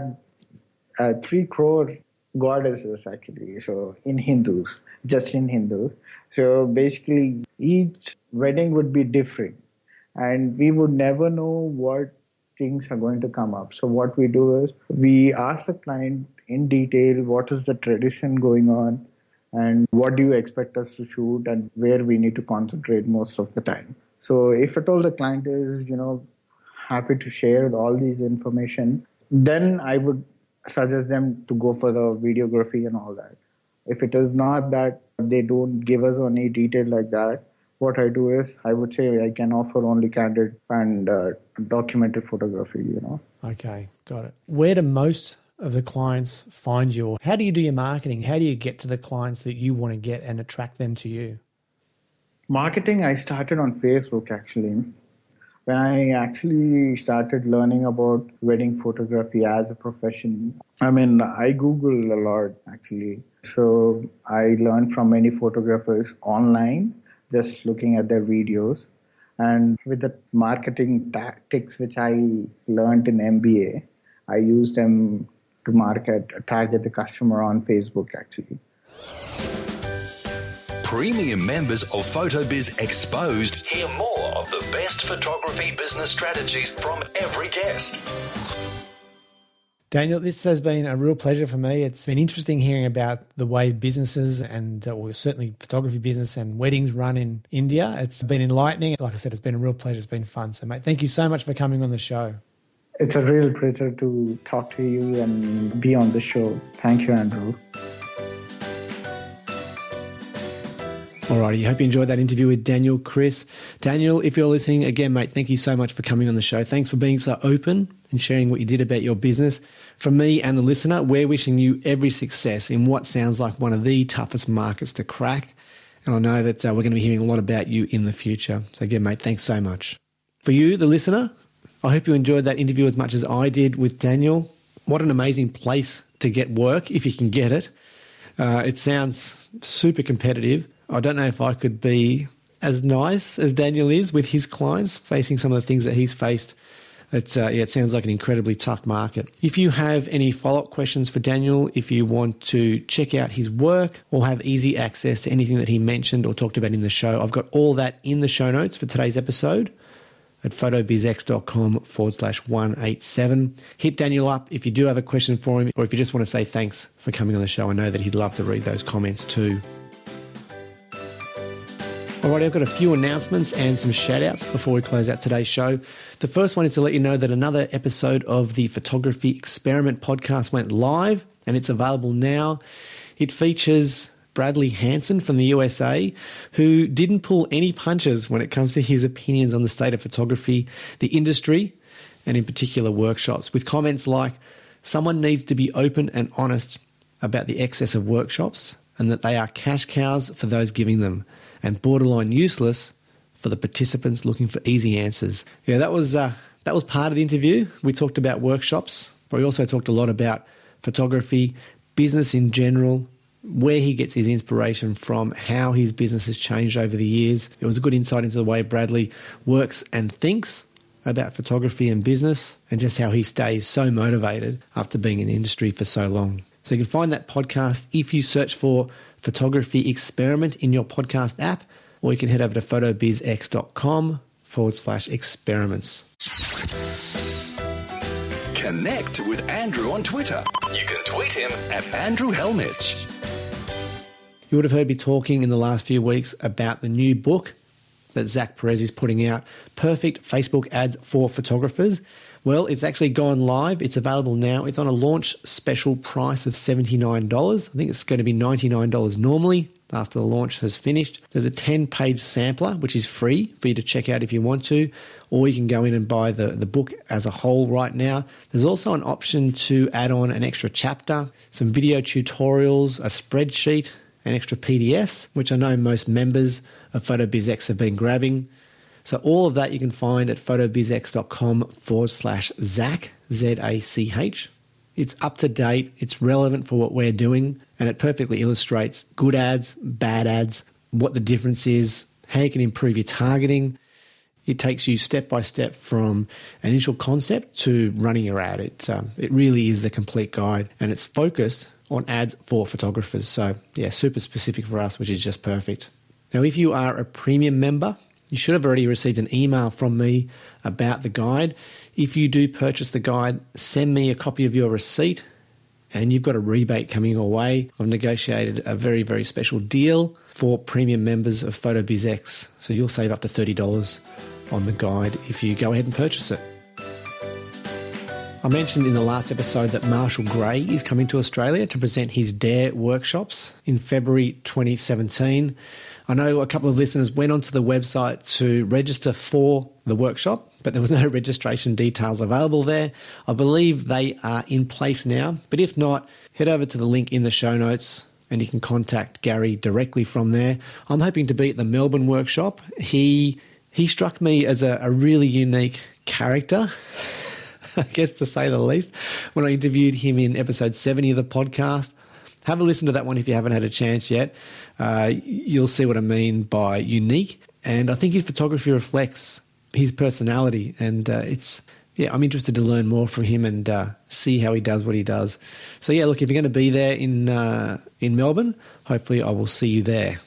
uh, three crore goddesses actually, so in Hindus, just in Hindus. So basically each wedding would be different, and we would never know what things are going to come up. So what we do is we ask the client in detail what is the tradition going on and what do you expect us to shoot and where we need to concentrate most of the time. So if at all the client is, you know, happy to share all these information, then I would suggest them to go for the videography and all that. If it is not that they don't give us any detail like that, what I do is I would say I can offer only candid and uh, documented photography, you know. Okay, got it. Where do most of the clients find you? How do you do your marketing? How do you get to the clients that you want to get and attract them to you? Marketing, I started on Facebook actually. When I actually started learning about wedding photography as a profession, I mean, I Googled a lot actually. So I learned from many photographers online, just looking at their videos. And with the marketing tactics which I learned in M B A, I used them to market, target the customer on Facebook actually. Premium members of PhotoBiz Exposed hear more of the best photography business strategies from every guest. Daniel, this has been a real pleasure for me. It's been interesting hearing about the way businesses and uh, well, certainly photography business and weddings run in India. It's been enlightening. Like I said, it's been a real pleasure. It's been fun. So, mate, thank you so much for coming on the show. It's a real pleasure to talk to you and be on the show. Thank you, Andrew. Alrighty, I hope you enjoyed that interview with Daniel Chris. Daniel, if you're listening, again, mate, thank you so much for coming on the show. Thanks for being so open and sharing what you did about your business. From me and the listener, we're wishing you every success in what sounds like one of the toughest markets to crack. And I know that uh, we're going to be hearing a lot about you in the future. So again, mate, thanks so much. For you, the listener, I hope you enjoyed that interview as much as I did with Daniel. What an amazing place to get work, if you can get it. Uh, it sounds super competitive. I don't know if I could be as nice as Daniel is with his clients, facing some of the things that he's faced It's, uh, yeah, it sounds like an incredibly tough market. If you have any follow-up questions for Daniel, if you want to check out his work or have easy access to anything that he mentioned or talked about in the show, I've got all that in the show notes for today's episode at photobizx.com forward slash 187. Hit Daniel up if you do have a question for him, or if you just want to say thanks for coming on the show. I know that he'd love to read those comments too. Alrighty, I've got a few announcements and some shout outs before we close out today's show. The first one is to let you know that another episode of the Photography Experiment podcast went live and it's available now. It features Bradley Hanson from the U S A, who didn't pull any punches when it comes to his opinions on the state of photography, the industry, and in particular workshops, with comments like, someone needs to be open and honest about the excess of workshops and that they are cash cows for those giving them and borderline useless for the participants looking for easy answers. Yeah, that was uh, that was part of the interview. We talked about workshops, but we also talked a lot about photography, business in general, where he gets his inspiration from, how his business has changed over the years. It was a good insight into the way Bradley works and thinks about photography and business, and just how he stays so motivated after being in the industry for so long. So you can find that podcast if you search for Photography Experiment in your podcast app, or you can head over to photobizx.com forward slash experiments. Connect with Andrew on Twitter. You can tweet him at Andrew Helmich. You would have heard me talking in the last few weeks about the new book that Zach Perez is putting out, Perfect Facebook Ads for Photographers. Well, it's actually gone live. It's available now. It's on a launch special price of seventy-nine dollars. I think it's going to be ninety-nine dollars normally after the launch has finished. There's a ten-page sampler, which is free for you to check out if you want to, or you can go in and buy the, the book as a whole right now. There's also an option to add on an extra chapter, some video tutorials, a spreadsheet, and extra P D Fs, which I know most members of PhotoBizX have been grabbing. So all of that you can find at photobizx.com forward slash Zach, Z A C H. It's up to date, it's relevant for what we're doing, and it perfectly illustrates good ads, bad ads, what the difference is, how you can improve your targeting. It takes you step by step from initial concept to running your ad. It, um, it really is the complete guide, and it's focused on ads for photographers. So yeah, super specific for us, which is just perfect. Now, if you are a premium member, you should have already received an email from me about the guide. If you do purchase the guide, send me a copy of your receipt and you've got a rebate coming your way. I've negotiated a very, very special deal for premium members of PhotoBizX. So you'll save up to thirty dollars on the guide if you go ahead and purchase it. I mentioned in the last episode that Marshall Gray is coming to Australia to present his Dare workshops in February twenty seventeen. I know a couple of listeners went onto the website to register for the workshop, but there was no registration details available there. I believe they are in place now, but if not, head over to the link in the show notes and you can contact Gary directly from there. I'm hoping to be at the Melbourne workshop. He he struck me as a, a really unique character, I guess to say the least, when I interviewed him in episode seventy of the podcast. Have a listen to that one if you haven't had a chance yet. Uh, you'll see what I mean by unique. And I think his photography reflects his personality. And uh, it's, yeah, I'm interested to learn more from him and uh, see how he does what he does. So yeah, look, if you're going to be there in uh, in Melbourne, hopefully I will see you there.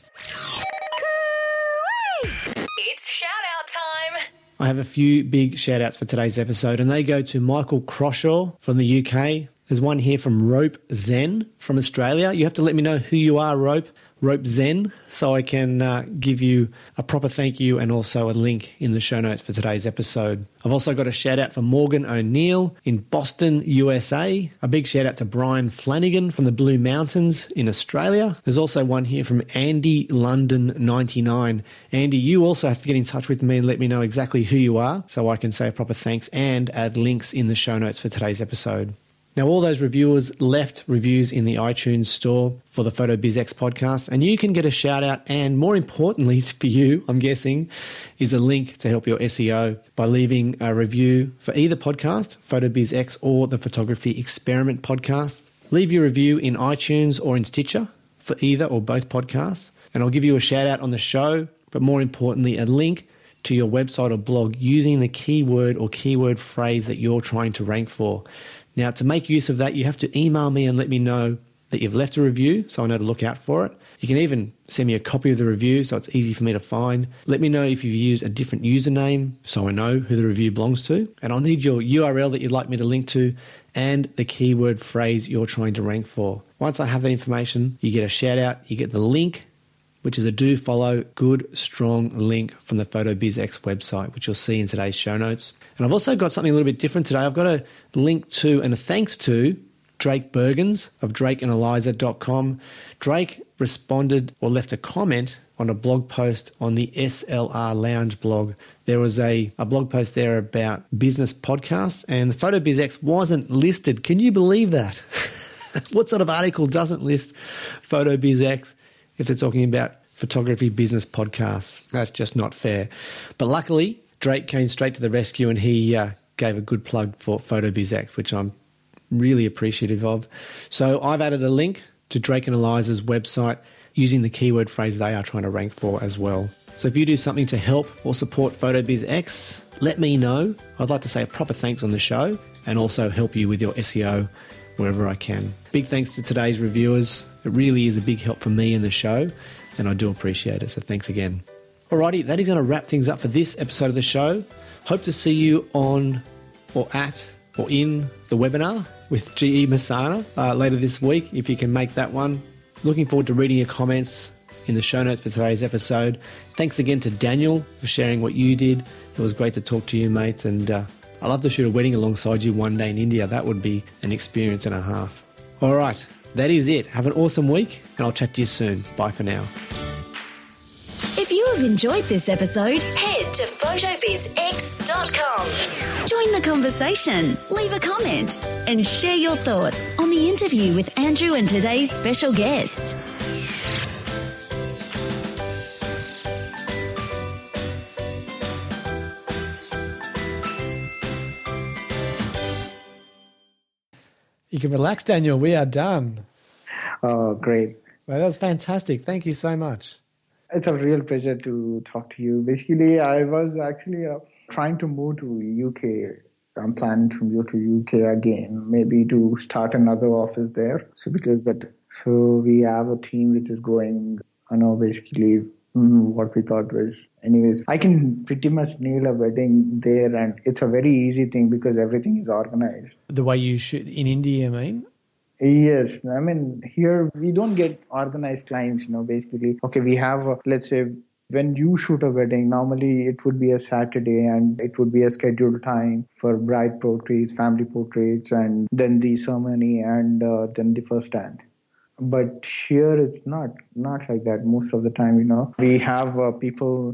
It's shout out time. I have a few big shout outs for today's episode, and they go to Michael Croshaw from the U K. There's one here from Rope Zen from Australia. You have to let me know who you are, Rope. Rope Zen, so I can uh, give you a proper thank you and also a link in the show notes for today's episode. I've also got a shout out for Morgan O'Neill in Boston, U S A. A big shout out to Brian Flanagan from the Blue Mountains in Australia. There's also one here from Andy London ninety-nine. Andy, you also have to get in touch with me and let me know exactly who you are so I can say a proper thanks and add links in the show notes for today's episode. Now, all those reviewers left reviews in the iTunes store for the PhotoBizX podcast, and you can get a shout out, and more importantly for you, I'm guessing, is a link to help your S E O by leaving a review for either podcast, PhotoBizX or the Photography Experiment podcast. Leave your review in iTunes or in Stitcher for either or both podcasts, and I'll give you a shout out on the show, but more importantly, a link to your website or blog using the keyword or keyword phrase that you're trying to rank for. Now, to make use of that, you have to email me and let me know that you've left a review so I know to look out for it. You can even send me a copy of the review so it's easy for me to find. Let me know if you've used a different username so I know who the review belongs to. And I'll need your U R L that you'd like me to link to and the keyword phrase you're trying to rank for. Once I have that information, you get a shout out, you get the link, which is a do follow good, strong link from the PhotoBizX website, which you'll see in today's show notes. And I've also got something a little bit different today. I've got a link to and a thanks to Drake Bergens of drake and eliza dot com. Drake responded or left a comment on a blog post on the S L R Lounge blog. There was a, a blog post there about business podcasts, and the PhotoBizX wasn't listed. Can you believe that? What sort of article doesn't list PhotoBizX if they're talking about photography business podcasts? That's just not fair. But luckily, Drake came straight to the rescue and he uh, gave a good plug for PhotoBizX, which I'm really appreciative of. So I've added a link to Drake and Eliza's website using the keyword phrase they are trying to rank for as well. So if you do something to help or support PhotoBizX, let me know. I'd like to say a proper thanks on the show and also help you with your S E O wherever I can. Big thanks to today's reviewers. It really is a big help for me and the show, and I do appreciate it. So thanks again. Alrighty, that is going to wrap things up for this episode of the show. Hope to see you on or at or in the webinar with G E Masana uh, later this week, if you can make that one. Looking forward to reading your comments in the show notes for today's episode. Thanks again to Daniel for sharing what you did. It was great to talk to you, mate, and uh, I'd love to shoot a wedding alongside you one day in India. That would be an experience and a half. All right, that is it. Have an awesome week, and I'll chat to you soon. Bye for now. If you have enjoyed this episode, head to photo biz x dot com. Join the conversation, leave a comment, and share your thoughts on the interview with Andrew and today's special guest. You can relax, Daniel. We are done. Oh, great. Well, that was fantastic. Thank you so much. It's a real pleasure to talk to you. Basically, I was actually uh, trying to move to U K. I'm planning to move to U K again, maybe to start another office there. So because that, so we have a team which is growing. I know basically mm, what we thought was, anyways, I can pretty much nail a wedding there, and it's a very easy thing because everything is organized. The way you shoot in India, I mean? Yes, I mean, here we don't get organized clients, you know, basically. Okay, we have, a, let's say, when you shoot a wedding, normally it would be a Saturday and it would be a scheduled time for bride portraits, family portraits, and then the ceremony and uh, then the first dance. But here it's not, not like that. Most of the time, you know, we have uh, people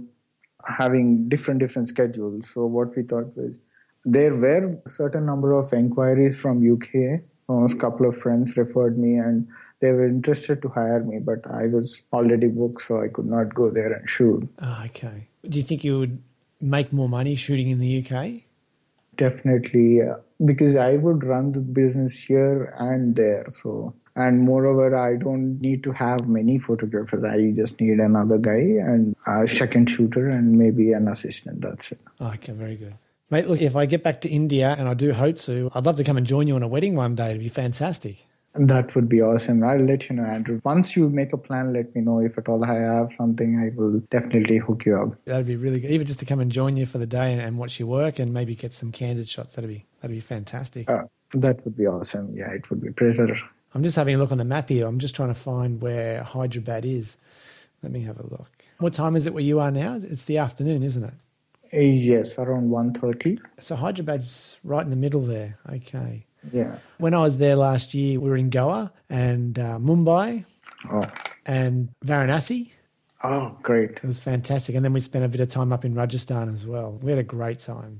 having different, different schedules. So what we thought was, there were a certain number of inquiries from U K. A couple of friends referred me and they were interested to hire me, but I was already booked, so I could not go there and shoot. Oh, okay. Do you think you would make more money shooting in the U K? Definitely, yeah. Because I would run the business here and there. So, and moreover, I don't need to have many photographers. I just need another guy and a second shooter and maybe an assistant. That's it. Oh, okay, very good. Mate, look, if I get back to India, and I do hope to, I'd love to come and join you on a wedding one day. It'd be fantastic. That would be awesome. I'll let you know, Andrew. Once you make a plan, let me know. If at all I have something, I will definitely hook you up. That'd be really good. Even just to come and join you for the day and, and watch you work and maybe get some candid shots. That'd be that'd be fantastic. Uh, that would be awesome. Yeah, it would be a pleasure. I'm just having a look on the map here. I'm just trying to find where Hyderabad is. Let me have a look. What time is it where you are now? It's the afternoon, isn't it? Yes, around one thirty. So Hyderabad's right in the middle there. Okay. Yeah. When I was there last year, we were in Goa and uh, Mumbai oh. and Varanasi. Oh, great. It was fantastic. And then we spent a bit of time up in Rajasthan as well. We had a great time.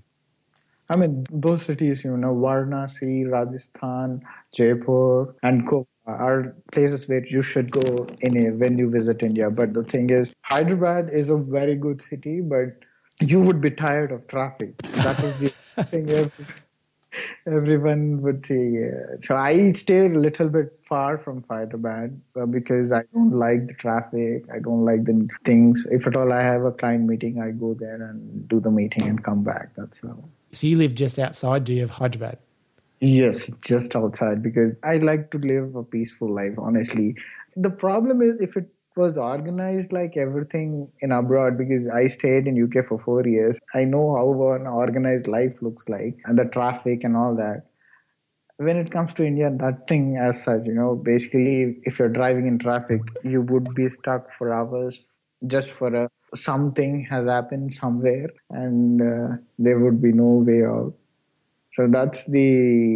I mean, those cities, you know, Varanasi, Rajasthan, Jaipur, and Goa are places where you should go in a, when you visit India. But the thing is, Hyderabad is a very good city, but you would be tired of traffic. That is the thing. Everyone would say, yeah. So I stay a little bit far from Hyderabad uh, because I don't like the traffic. I don't like the things. If at all I have a client meeting, I go there and do the meeting and come back. That's all. So you live just outside, do you, of Hyderabad? Yes, just outside because I like to live a peaceful life, honestly. The problem is if it was organized like everything in abroad, because I stayed in U K for four years. I know how an organized life looks like and the traffic and all that. When it comes to India, nothing as such, you know, basically if you're driving in traffic, you would be stuck for hours just for a something has happened somewhere and uh, there would be no way out. So that's the,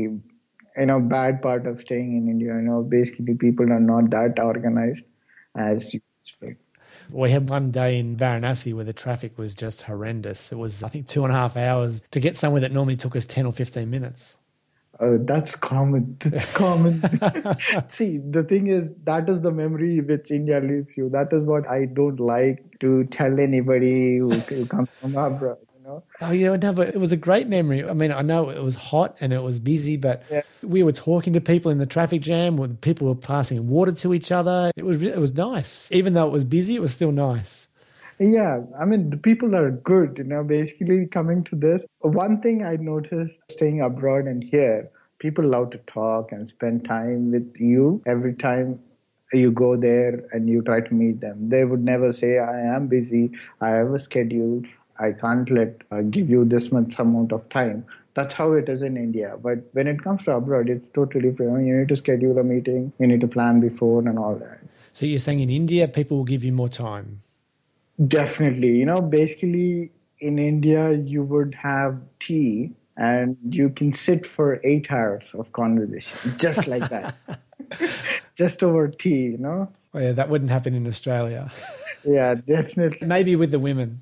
you know, bad part of staying in India. You know, basically people are not that organized as you expect. We had one day in Varanasi where the traffic was just horrendous. It was, I think, two and a half hours to get somewhere that normally took us ten or fifteen minutes. Oh, that's common. That's common. See, the thing is, that is the memory which India leaves you. That is what I don't like to tell anybody who, who comes from abroad. Oh, yeah, no, but it was a great memory. I mean, I know it was hot and it was busy, but yeah. we were talking to people in the traffic jam. When people were passing water to each other. It was it was nice. Even though it was busy, it was still nice. Yeah, I mean, the people are good, you know, basically coming to this. One thing I noticed staying abroad and here, people love to talk and spend time with you every time you go there and you try to meet them. They would never say, I am busy, I have a schedule. I can't let uh, give you this much amount of time. That's how it is in India. But when it comes to abroad, it's totally different. You need to schedule a meeting, you need to plan before and all that. So you're saying in India, people will give you more time? Definitely. You know, basically in India, you would have tea and you can sit for eight hours of conversation, just like that. Just over tea, you know? Oh, yeah, that wouldn't happen in Australia. Yeah, definitely. Maybe with the women.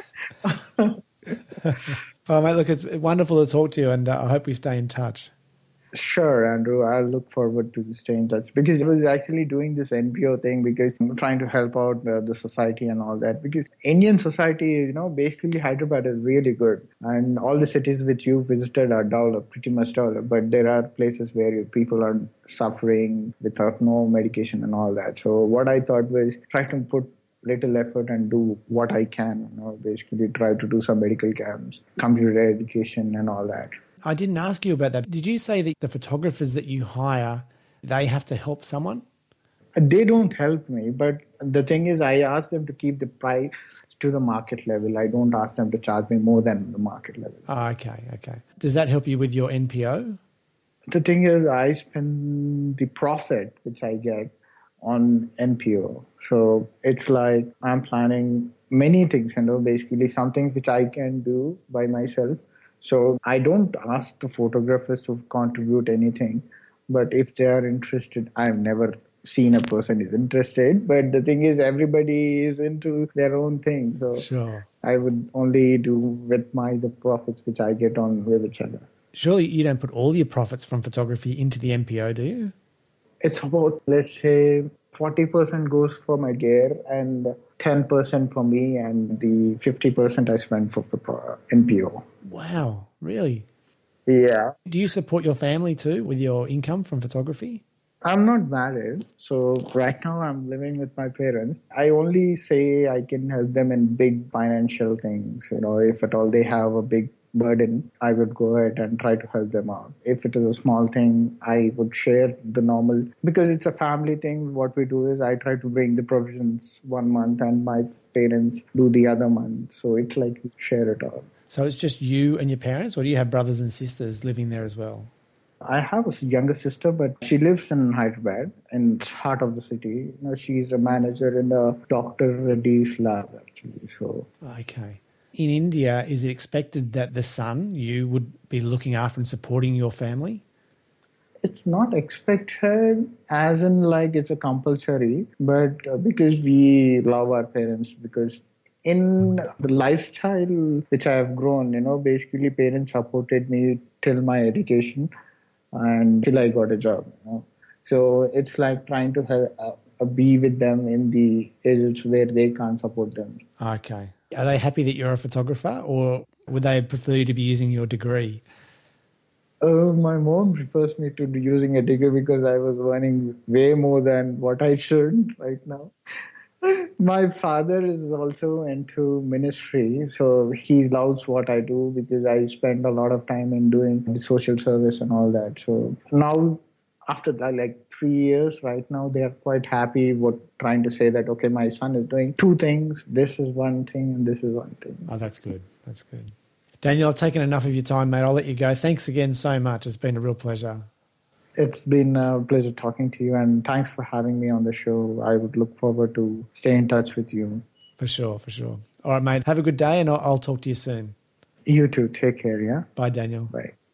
Oh, mate, look, it's wonderful to talk to you, and uh, I hope we stay in touch. Sure, Andrew. I'll look forward to staying in touch because I was actually doing this N P O thing because I'm trying to help out uh, the society and all that. Because Indian society, you know, basically Hyderabad is really good, and all the cities which you visited are developed, pretty much developed. But there are places where people are suffering without no medication and all that. So what I thought was try to put little effort and do what I can, you know, basically try to do some medical camps, computer education and all that. I didn't ask you about that. Did you say that the photographers that you hire, they have to help someone? They don't help me, but the thing is I ask them to keep the price to the market level. I don't ask them to charge me more than the market level. Oh, okay, okay. Does that help you with your N P O? The thing is I spend the profit which I get on N P O. So it's like I'm planning many things, you know, basically some things which I can do by myself. So I don't ask the photographers to contribute anything, but if they are interested, I've never seen a person is interested. But the thing is, everybody is into their own thing. So sure. I would only do with my the profits which I get on with each other. Surely you don't put all your profits from photography into the N P O, do you? It's about, let's say, forty percent goes for my gear and ten percent for me and the fifty percent I spend for the N P O. Wow, really? Yeah. Do you support your family too with your income from photography? I'm not married, so right now I'm living with my parents. I only say I can help them in big financial things. You know, if at all they have a big burden, I would go ahead and try to help them out. If it is a small thing, I would share the normal, because it's a family thing. What we do is I try to bring the provisions one month and my parents do the other month. So it's like we share it all. So it's just you and your parents, or do you have brothers and sisters living there as well? I have a younger sister, but she lives in Hyderabad, in the heart of the city. You know, she's a manager in a Doctor Reddy's lab, actually. So okay. In India, is it expected that the son, you would be looking after and supporting your family? It's not expected as in like it's a compulsory, but uh, because we love our parents, because in the lifestyle which I have grown, you know, basically parents supported me till my education and till I got a job. You know? So it's like trying to help, uh, be with them in the ages where they can't support them. Okay. Are they happy that you're a photographer, or would they prefer you to be using your degree? Uh, my mom refers me to using a digger because I was earning way more than what I should right now. My father is also into ministry, so he loves what I do because I spend a lot of time in doing the social service and all that. So now, after that, like three years right now, they are quite happy with trying to say that, okay, my son is doing two things. This is one thing and this is one thing. Oh, that's good. That's good. Daniel, I've taken enough of your time, mate. I'll let you go. Thanks again so much. It's been a real pleasure. It's been a pleasure talking to you, and thanks for having me on the show. I would look forward to stay in touch with you. For sure, for sure. All right, mate. Have a good day, and I'll, I'll talk to you soon. You too. Take care, yeah? Bye, Daniel. Bye.